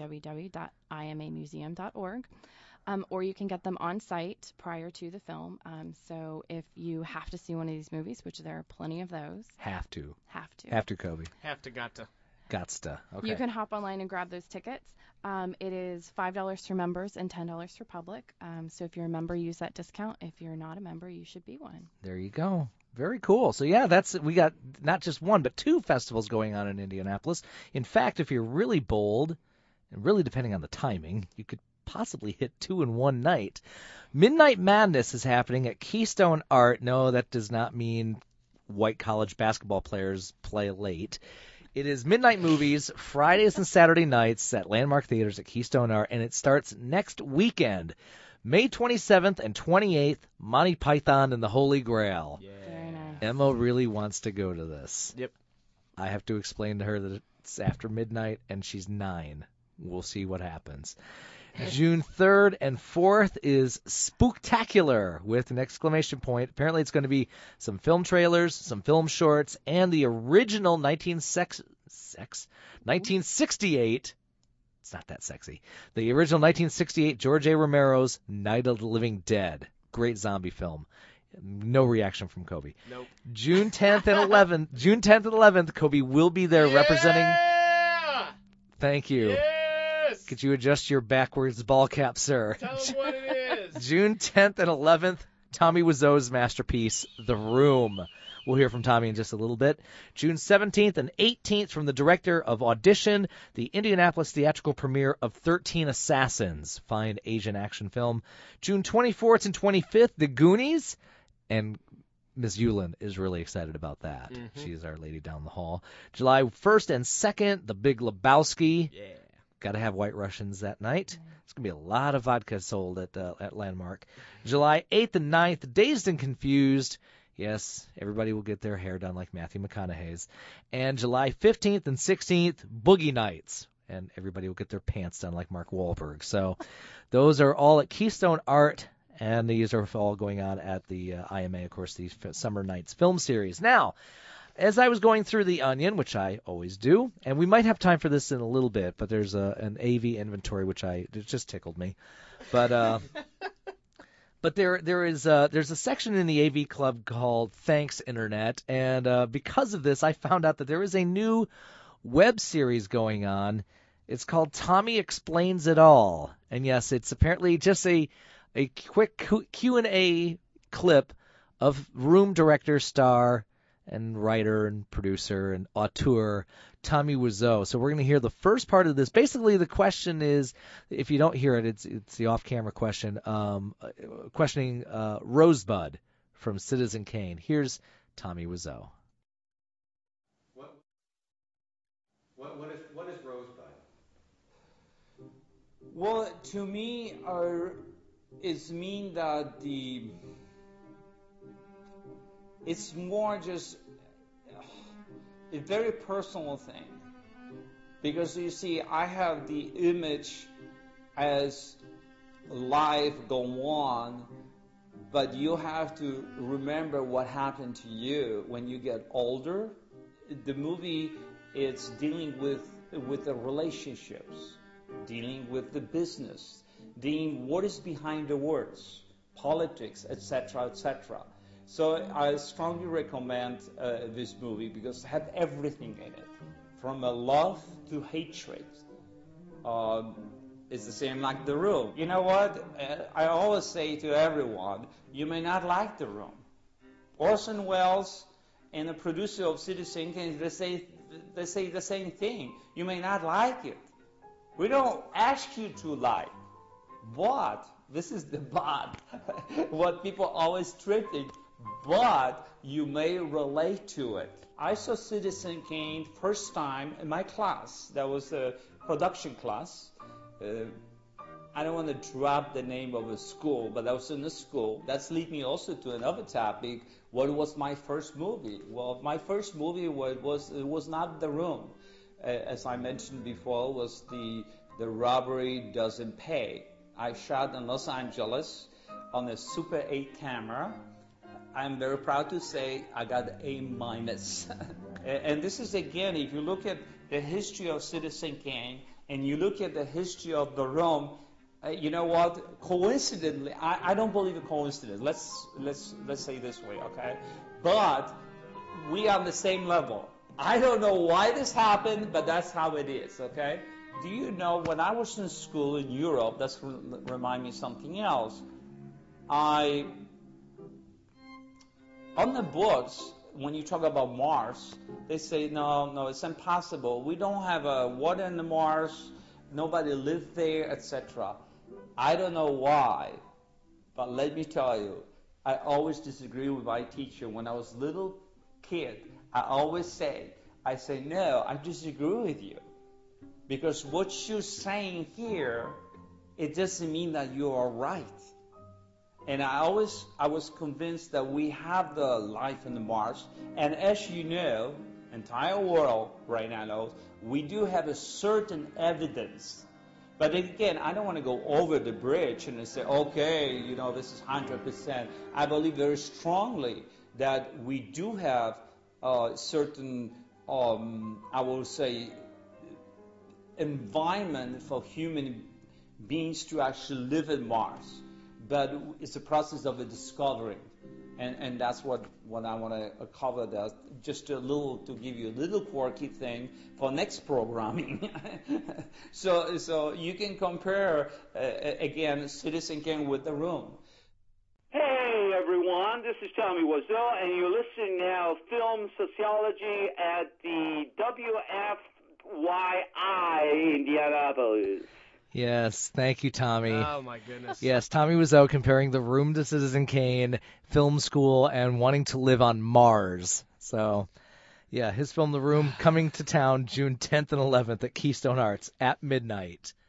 Speaker 25: www.imamuseum.org, or you can get them on site prior to the film. So if you have to see one of these movies, which there are plenty of those.
Speaker 8: Have to, Kobe.
Speaker 7: Gots to.
Speaker 8: Okay.
Speaker 25: You can hop online and grab those tickets. It is $5 for members and $10 for public. So if you're a member, use that discount. If you're not a member, you should be one.
Speaker 8: There you go. Very cool. So yeah, we got not just one, but two festivals going on in Indianapolis. In fact, if you're really bold, and really depending on the timing, you could possibly hit two in one night. Midnight Madness is happening at Keystone Art. No, that does not mean white college basketball players play late. It is midnight movies, Fridays and Saturday nights at Landmark Theaters at Keystone Art, and it starts next weekend, May 27th and 28th, Monty Python and the Holy Grail.
Speaker 25: Yeah. Very nice.
Speaker 8: Emma really wants to go to this.
Speaker 7: Yep.
Speaker 8: I have to explain to her that it's after midnight, and she's 9. We'll see what happens. June 3rd and 4th is Spooktacular with an exclamation point. Apparently it's going to be some film trailers, some film shorts, and the original 1968, it's not that sexy, the original 1968 George A. Romero's Night of the Living Dead. Great zombie film. No reaction from Kobe.
Speaker 7: Nope.
Speaker 8: June 10th and 11th, Kobe will be there representing. Thank you. Could you adjust your backwards ball cap, sir?
Speaker 7: Tell them what it is.
Speaker 8: June 10th and 11th, Tommy Wiseau's masterpiece, The Room. We'll hear from Tommy in just a little bit. June 17th and 18th, from the director of Audition, the Indianapolis theatrical premiere of 13 Assassins, fine Asian action film. June 24th and 25th, The Goonies, and Ms. Yulin is really excited about that.
Speaker 7: Mm-hmm.
Speaker 8: She is our lady down the hall. July 1st and 2nd, The Big Lebowski.
Speaker 7: Yeah.
Speaker 8: Got to have White Russians that night. It's going to be a lot of vodka sold at Landmark. July 8th and 9th, Dazed and Confused. Yes, everybody will get their hair done like Matthew McConaughey's. And July 15th and 16th, Boogie Nights. And everybody will get their pants done like Mark Wahlberg. So those are all at Keystone Art, and these are all going on at the IMA, of course, the Summer Nights film series. Now, as I was going through the Onion, which I always do, and we might have time for this in a little bit, but there's an AV inventory it just tickled me. But there's a section in the AV Club called Thanks Internet, and because of this, I found out that there is a new web series going on. It's called Tommy Explains It All, and yes, it's apparently just a quick Q&A clip of Room director, star, and writer and producer and auteur Tommy Wiseau. So we're going to hear the first part of this. Basically, the question is, if you don't hear it, it's the off-camera question, questioning Rosebud from Citizen Kane. Here's Tommy Wiseau.
Speaker 2: What is Rosebud?
Speaker 5: Well, to me, it means that it's more just a very personal thing. Because you see, I have the image as life go on, but you have to remember what happened to you when you get older. The movie is dealing with the relationships, dealing with the business, dealing what is behind the words, politics, etc., etc. So I strongly recommend this movie because it has everything in it, from a love to hatred. It's the same like The Room. You know what? I always say to everyone, you may not like The Room. Orson Welles and the producer of Citizen Kane, they say the same thing. You may not like it. We don't ask you to like, but this is the but. What people always tripping, but you may relate to it. I saw Citizen Kane first time in my class. That was a production class. I don't want to drop the name of a school, but I was in a school. That's leads me also to another topic. What was my first movie? Well, my first movie was not The Room. As I mentioned before, was the Robbery Doesn't Pay. I shot in Los Angeles on a Super 8 camera. I'm very proud to say I got A-. And this is, again, if you look at the history of Citizen Kane and you look at the history of The Room, you know what? Coincidentally, I don't believe in coincidence. Let's say this way, okay? But we are on the same level. I don't know why this happened, but that's how it is, okay? Do you know, when I was in school in Europe, that's remind me of something else. On the books, when you talk about Mars, they say, no, it's impossible. We don't have a water in the Mars. Nobody lived there, etc. I don't know why, but let me tell you, I always disagree with my teacher. When I was a little kid, I say, no, I disagree with you. Because what you're saying here, it doesn't mean that you are right. And I was convinced that we have the life in the Mars. And as you know, entire world right now knows, we do have a certain evidence. But again, I don't want to go over the bridge and say, okay, this is 100%. I believe very strongly that we do have certain, I will say, environment for human beings to actually live in Mars. But it's a process of a discovery. And that's what I want to cover there. Just a little, to give you a little quirky thing for next programming. So you can compare, again, Citizen Kane with The Room.
Speaker 10: Hey everyone, this is Tommy Wiseau, and you're listening now to Film Sociology at the WFYI Indianapolis.
Speaker 8: Yes, thank you, Tommy.
Speaker 7: Oh, my goodness.
Speaker 8: Yes, Tommy Wiseau comparing The Room to Citizen Kane, film school, and wanting to live on Mars. So, yeah, his film The Room coming to town June 10th and 11th at Keystone Arts at midnight.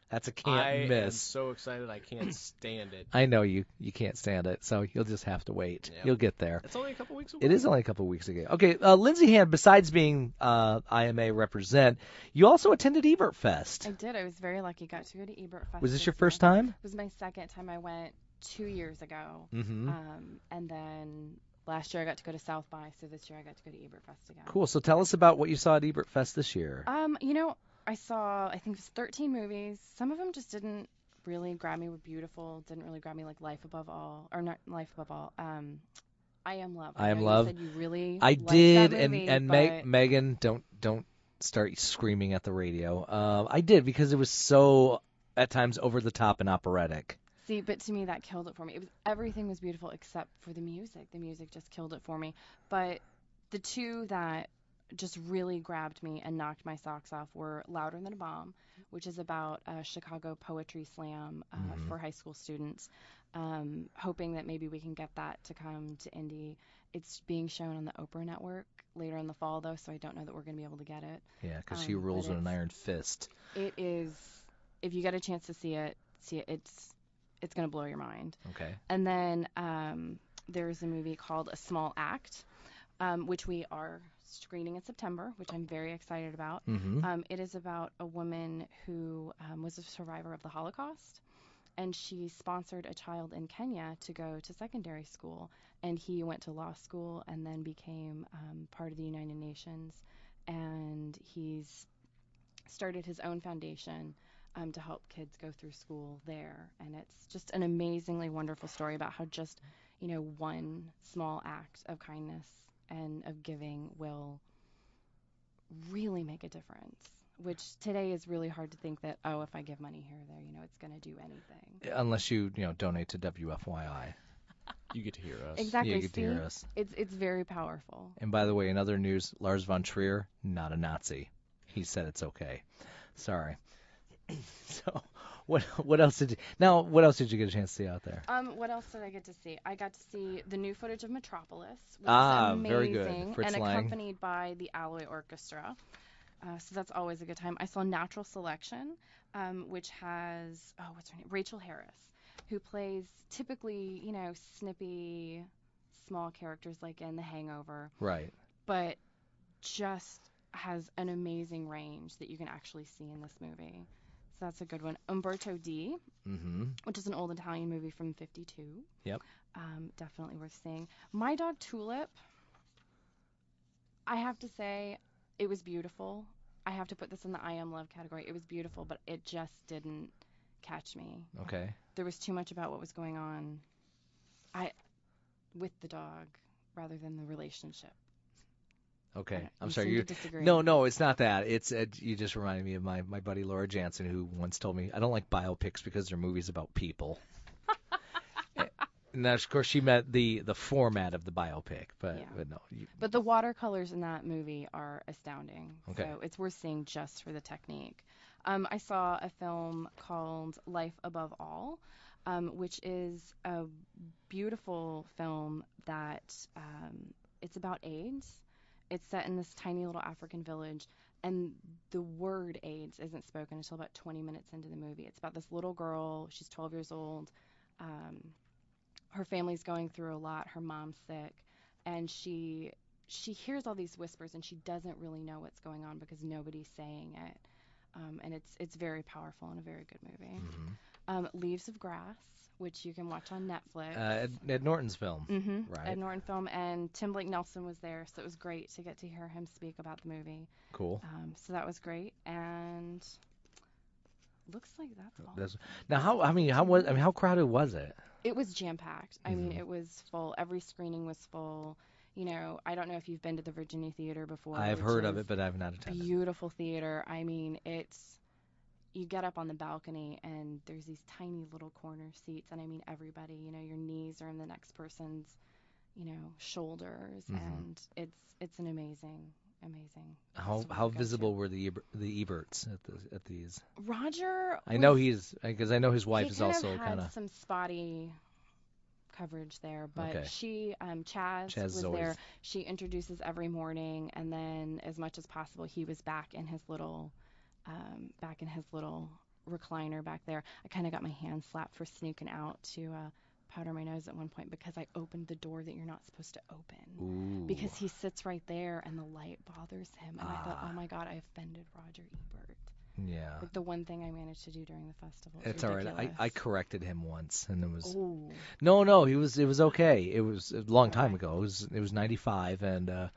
Speaker 8: That's a can't
Speaker 7: I
Speaker 8: miss.
Speaker 7: am so excited. I can't stand it.
Speaker 8: I know you can't stand it, so you'll just have to wait.
Speaker 7: Yep.
Speaker 8: You'll get there.
Speaker 7: It's only a couple weeks away.
Speaker 8: It is only a couple weeks ago. Okay, Lindsay Hand, besides being IMA represent, you also attended Ebert Fest.
Speaker 25: I did. I was very lucky. Got to go to Ebert Fest.
Speaker 8: Was this your first time?
Speaker 25: It was my second time. I went 2 years ago.
Speaker 8: Mm-hmm.
Speaker 25: And then last year I got to go to South by, so this year I got to go to Ebert Fest again.
Speaker 8: Cool. So tell us about what you saw at Ebert Fest this year.
Speaker 25: I saw, I think it was 13 movies. Some of them just didn't really grab me. Were beautiful. Didn't really grab me, like Life Above All, or not Life Above All. I Am Love.
Speaker 8: I Am Love.
Speaker 25: You said you really
Speaker 8: I
Speaker 25: liked
Speaker 8: did,
Speaker 25: that movie,
Speaker 8: and
Speaker 25: but...
Speaker 8: Megan, don't start screaming at the radio. I did because it was so at times over the top and operatic.
Speaker 25: See, but to me that killed it for me. Everything was beautiful except for the music. The music just killed it for me. But the two that just really grabbed me and knocked my socks off were Louder Than a Bomb, which is about a Chicago poetry slam for high school students. Hoping that maybe we can get that to come to Indy. It's being shown on the Oprah Network later in the fall, though, so I don't know that we're going to be able to get it.
Speaker 8: Yeah, because she rules with an iron fist.
Speaker 25: It is. If you get a chance to see it. It's going to blow your mind.
Speaker 8: Okay.
Speaker 25: And then there's a movie called A Small Act, which we are screening in September, which I'm very excited about.
Speaker 8: Mm-hmm.
Speaker 25: It is about a woman who was a survivor of the Holocaust, and she sponsored a child in Kenya to go to secondary school, and he went to law school and then became part of the United Nations, and he's started his own foundation to help kids go through school there. And it's just an amazingly wonderful story about how just, one small act of kindness and of giving will really make a difference, which today is really hard to think that, if I give money here or there, it's going to do anything.
Speaker 8: Unless you, donate to WFYI.
Speaker 7: You get to hear us.
Speaker 25: Exactly.
Speaker 8: You get to hear us.
Speaker 25: It's very powerful.
Speaker 8: And by the way, in other news, Lars von Trier, not a Nazi. He said it's okay. Sorry. So, what else did you get a chance to see out there?
Speaker 25: What else did I get to see? I got to see the new footage of Metropolis, which is amazing,
Speaker 8: very good. Fritz
Speaker 25: and
Speaker 8: Lang.
Speaker 25: accompanied by the Alloy Orchestra. So that's always a good time. I saw Natural Selection, which has what's her name? Rachel Harris, who plays typically, snippy, small characters like in The Hangover.
Speaker 8: Right.
Speaker 25: But just has an amazing range that you can actually see in this movie. So that's a good one. Umberto D, which is an old Italian movie from '52.
Speaker 8: Yep.
Speaker 25: Definitely worth seeing. My Dog Tulip, I have to say, it was beautiful. I have to put this in the I Am Love category. It was beautiful, but it just didn't catch me.
Speaker 8: Okay.
Speaker 25: There was too much about what was going on with the dog rather than the relationship.
Speaker 8: Okay, I'm
Speaker 25: you
Speaker 8: sorry.
Speaker 25: seem
Speaker 8: You
Speaker 25: to disagree.
Speaker 8: No, it's not that. It's you just reminded me of my buddy Laura Jansen, who once told me I don't like biopics because they're movies about people. And of course she meant the format of the biopic, but no.
Speaker 25: But the watercolors in that movie are astounding.
Speaker 8: Okay.
Speaker 25: So it's worth seeing just for the technique. I saw a film called Life Above All, which is a beautiful film that it's about AIDS. It's set in this tiny little African village, and the word AIDS isn't spoken until about 20 minutes into the movie. It's about this little girl. She's 12 years old. Her family's going through a lot. Her mom's sick, and she hears all these whispers, and she doesn't really know what's going on because nobody's saying it. And it's very powerful and a very good movie. Leaves of Grass, which you can watch on Netflix.
Speaker 8: Ed Norton's film.
Speaker 25: Mm-hmm.
Speaker 8: Right.
Speaker 25: Ed Norton film, and Tim Blake Nelson was there, so it was great to get to hear him speak about the movie.
Speaker 8: Cool.
Speaker 25: So that was great, and looks like that's all.
Speaker 8: Now, how crowded was it?
Speaker 25: It was jam-packed. I mean, it was full. Every screening was full. I don't know if you've been to the Virginia Theater before.
Speaker 8: I've heard of it, but I've not attended.
Speaker 25: Beautiful theater. I mean, you get up on the balcony and there's these tiny little corner seats, and I mean everybody, your knees are in the next person's, shoulders, and it's an amazing.
Speaker 8: How visible were the Eberts at these?
Speaker 25: Roger.
Speaker 8: I know because I know his wife is also
Speaker 25: kind
Speaker 8: of
Speaker 25: some spotty coverage there, but
Speaker 8: okay.
Speaker 25: she Chaz was there. She introduces every morning, and then as much as possible he was back in his little recliner back there. I kind of got my hand slapped for sneaking out to powder my nose at one point because I opened the door that you're not supposed to open.
Speaker 8: Ooh.
Speaker 25: Because he sits right there and the light bothers him. And I thought, oh my God, I offended Roger Ebert.
Speaker 8: Yeah.
Speaker 25: Like the one thing I managed to do during the festival.
Speaker 8: It's all right. I corrected him once, and it was
Speaker 25: Ooh.
Speaker 8: no. It was okay. It was a long time ago. It was 95, and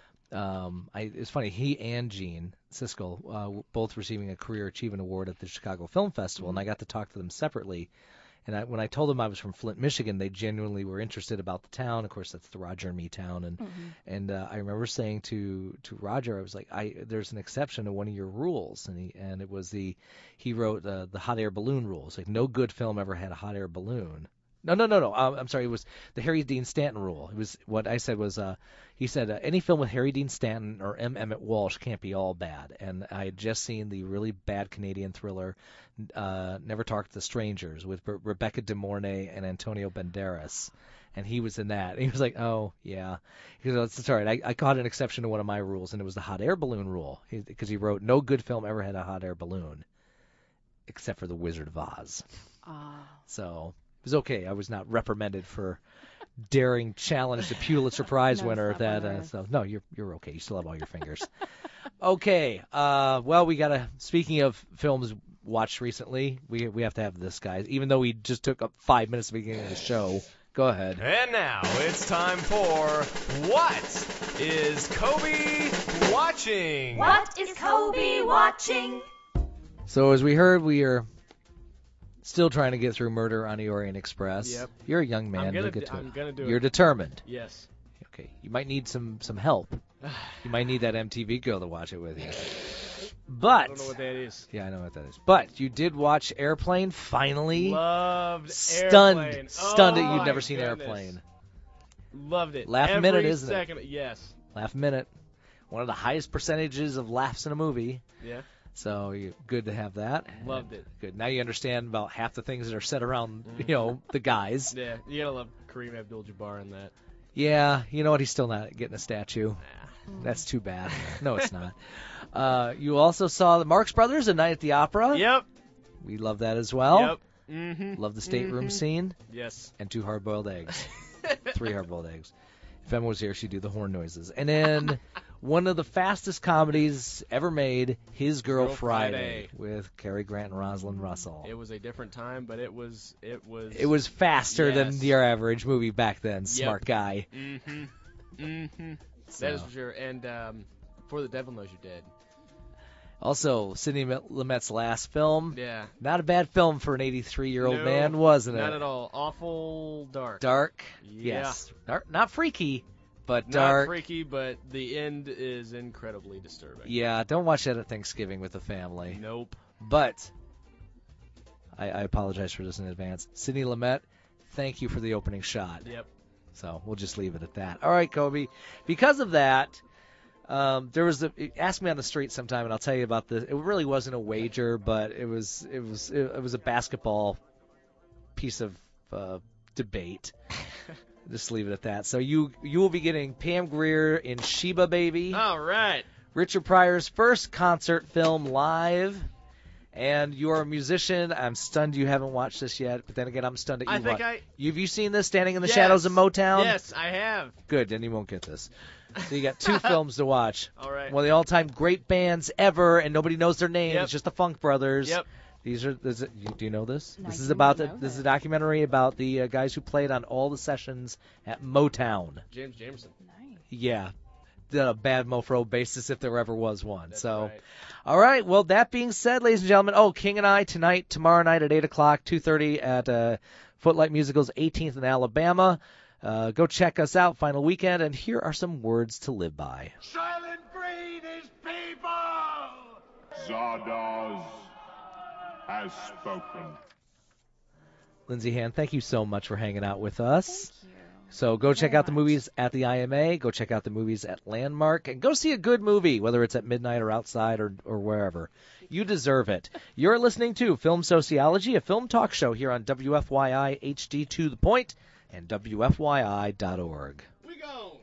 Speaker 8: it's funny. He and Gene Siskel both receiving a Career Achievement Award at the Chicago Film Festival, and I got to talk to them separately. And when I told them I was from Flint, Michigan, they genuinely were interested about the town. Of course, that's the Roger and me town. And I remember saying to Roger, I was like, there's an exception to one of your rules, and it was he wrote the hot air balloon rules. Like no good film ever had a hot air balloon. No. I'm sorry. It was the Harry Dean Stanton rule. It was what I said was he said any film with Harry Dean Stanton or M. Emmett Walsh can't be all bad. And I had just seen the really bad Canadian thriller Never Talk to Strangers with Rebecca De Mornay and Antonio Banderas. And he was in that. And he was like, oh, yeah. He goes, it's all right. I caught an exception to one of my rules, and it was the hot air balloon rule. Because he wrote, no good film ever had a hot air balloon, except for The Wizard of Oz. So it was okay. I was not reprimanded for daring challenge the Pulitzer Prize winner. So no, you're okay. You still have all your fingers. Okay. Well, we gotta. Speaking of films watched recently, we have to have this, guys. Even though we just took up 5 minutes at the beginning of the show. Go ahead.
Speaker 4: And now it's time for What is Kobe Watching?
Speaker 3: What is Kobe watching?
Speaker 8: So as we heard, we are still trying to get through Murder on the Orient Express.
Speaker 7: Yep.
Speaker 8: You're a young man.
Speaker 7: I'm gonna do it.
Speaker 8: You're determined.
Speaker 7: Yes.
Speaker 8: Okay. You might need some help. You might need that MTV girl to watch it with you. But
Speaker 7: I don't know what that is.
Speaker 8: Yeah, I know what that is. But you did watch Airplane finally.
Speaker 7: Loved
Speaker 8: Stunned.
Speaker 7: Airplane.
Speaker 8: Stunned that
Speaker 7: Oh,
Speaker 8: you'd never
Speaker 7: my
Speaker 8: seen
Speaker 7: goodness.
Speaker 8: Airplane.
Speaker 7: Loved it.
Speaker 8: Laugh a
Speaker 7: Every
Speaker 8: minute, isn't
Speaker 7: second,
Speaker 8: it?
Speaker 7: Yes.
Speaker 8: Laugh a minute. One of the highest percentages of laughs in a movie.
Speaker 7: Yeah.
Speaker 8: So good to have that.
Speaker 7: Loved it.
Speaker 8: Good. Now you understand about half the things that are said around, the guys.
Speaker 7: Yeah, you gotta love Kareem Abdul-Jabbar in that.
Speaker 8: Yeah, you know what? He's still not getting a statue. That's too bad. No, it's not. You also saw the Marx Brothers, A Night at the Opera.
Speaker 7: Yep.
Speaker 8: We love that as well.
Speaker 7: Yep. Mm-hmm.
Speaker 8: Love the stateroom scene.
Speaker 7: Yes.
Speaker 8: And 2 hard-boiled eggs. 3 hard-boiled eggs. If Emma was here, she'd do the horn noises. And then one of the fastest comedies ever made, His Girl Friday, with Cary Grant and Rosalind Russell.
Speaker 7: It was a different time, but it was.
Speaker 8: It was faster than your average movie back then. Smart guy.
Speaker 7: Mm-hmm. Mm-hmm.
Speaker 8: So.
Speaker 7: That is for sure. And For the Devil Knows You're Dead.
Speaker 8: Also, Sidney Lumet's last film.
Speaker 7: Yeah.
Speaker 8: Not a bad film for an 83-year-old
Speaker 7: No,
Speaker 8: man, wasn't it?
Speaker 7: Not at all. Awful dark.
Speaker 8: Dark.
Speaker 7: Yeah.
Speaker 8: Yes. Not freaky, but dark.
Speaker 7: Not freaky, but the end is incredibly disturbing.
Speaker 8: Yeah, don't watch that at Thanksgiving with the family.
Speaker 7: Nope.
Speaker 8: But I apologize for this in advance. Sidney Lumet, thank you for the opening shot.
Speaker 7: Yep.
Speaker 8: So we'll just leave it at that. All right, Kobe. Because of that, there was ask me on the street sometime, and I'll tell you about this. It really wasn't a wager, but it was a basketball piece of debate. Just leave it at that. So you will be getting Pam Grier in Sheba Baby.
Speaker 7: All right. Richard
Speaker 8: Pryor's first concert film live. And you're a musician. I'm stunned you haven't watched this yet. But then again, I'm stunned that you Have you seen this, Standing in the Shadows of Motown?
Speaker 7: Yes, I have.
Speaker 8: Good, then you won't get this. So you got 2 films to watch.
Speaker 7: All right.
Speaker 8: One of the all-time great bands ever, and nobody knows their name.
Speaker 7: Yep.
Speaker 8: It's just the Funk Brothers.
Speaker 7: Yep.
Speaker 8: Do you know this?
Speaker 25: No,
Speaker 8: This is a documentary about the guys who played on all the sessions at Motown.
Speaker 7: James Jamerson.
Speaker 25: Nice.
Speaker 8: Yeah. On a bad mofro basis if there ever was one.
Speaker 7: That's
Speaker 8: so,
Speaker 7: right.
Speaker 8: All right. Well, that being said, ladies and gentlemen, King and I tomorrow night at 8 o'clock, 2:30 at Footlight Musicals 18th in Alabama. Go check us out, final weekend, and here are some words to live by.
Speaker 11: Silent Breed is people! Zardoz has spoken.
Speaker 8: Lindsay Hand, thank you so much for hanging out with us. Thank you. So go check out the movies at the IMA, go check out the movies at Landmark, and go see a good movie, whether it's at midnight or outside or wherever. You deserve it. You're listening to Film Sociology, a film talk show here on WFYI HD to the Point and WFYI.org.
Speaker 7: We go.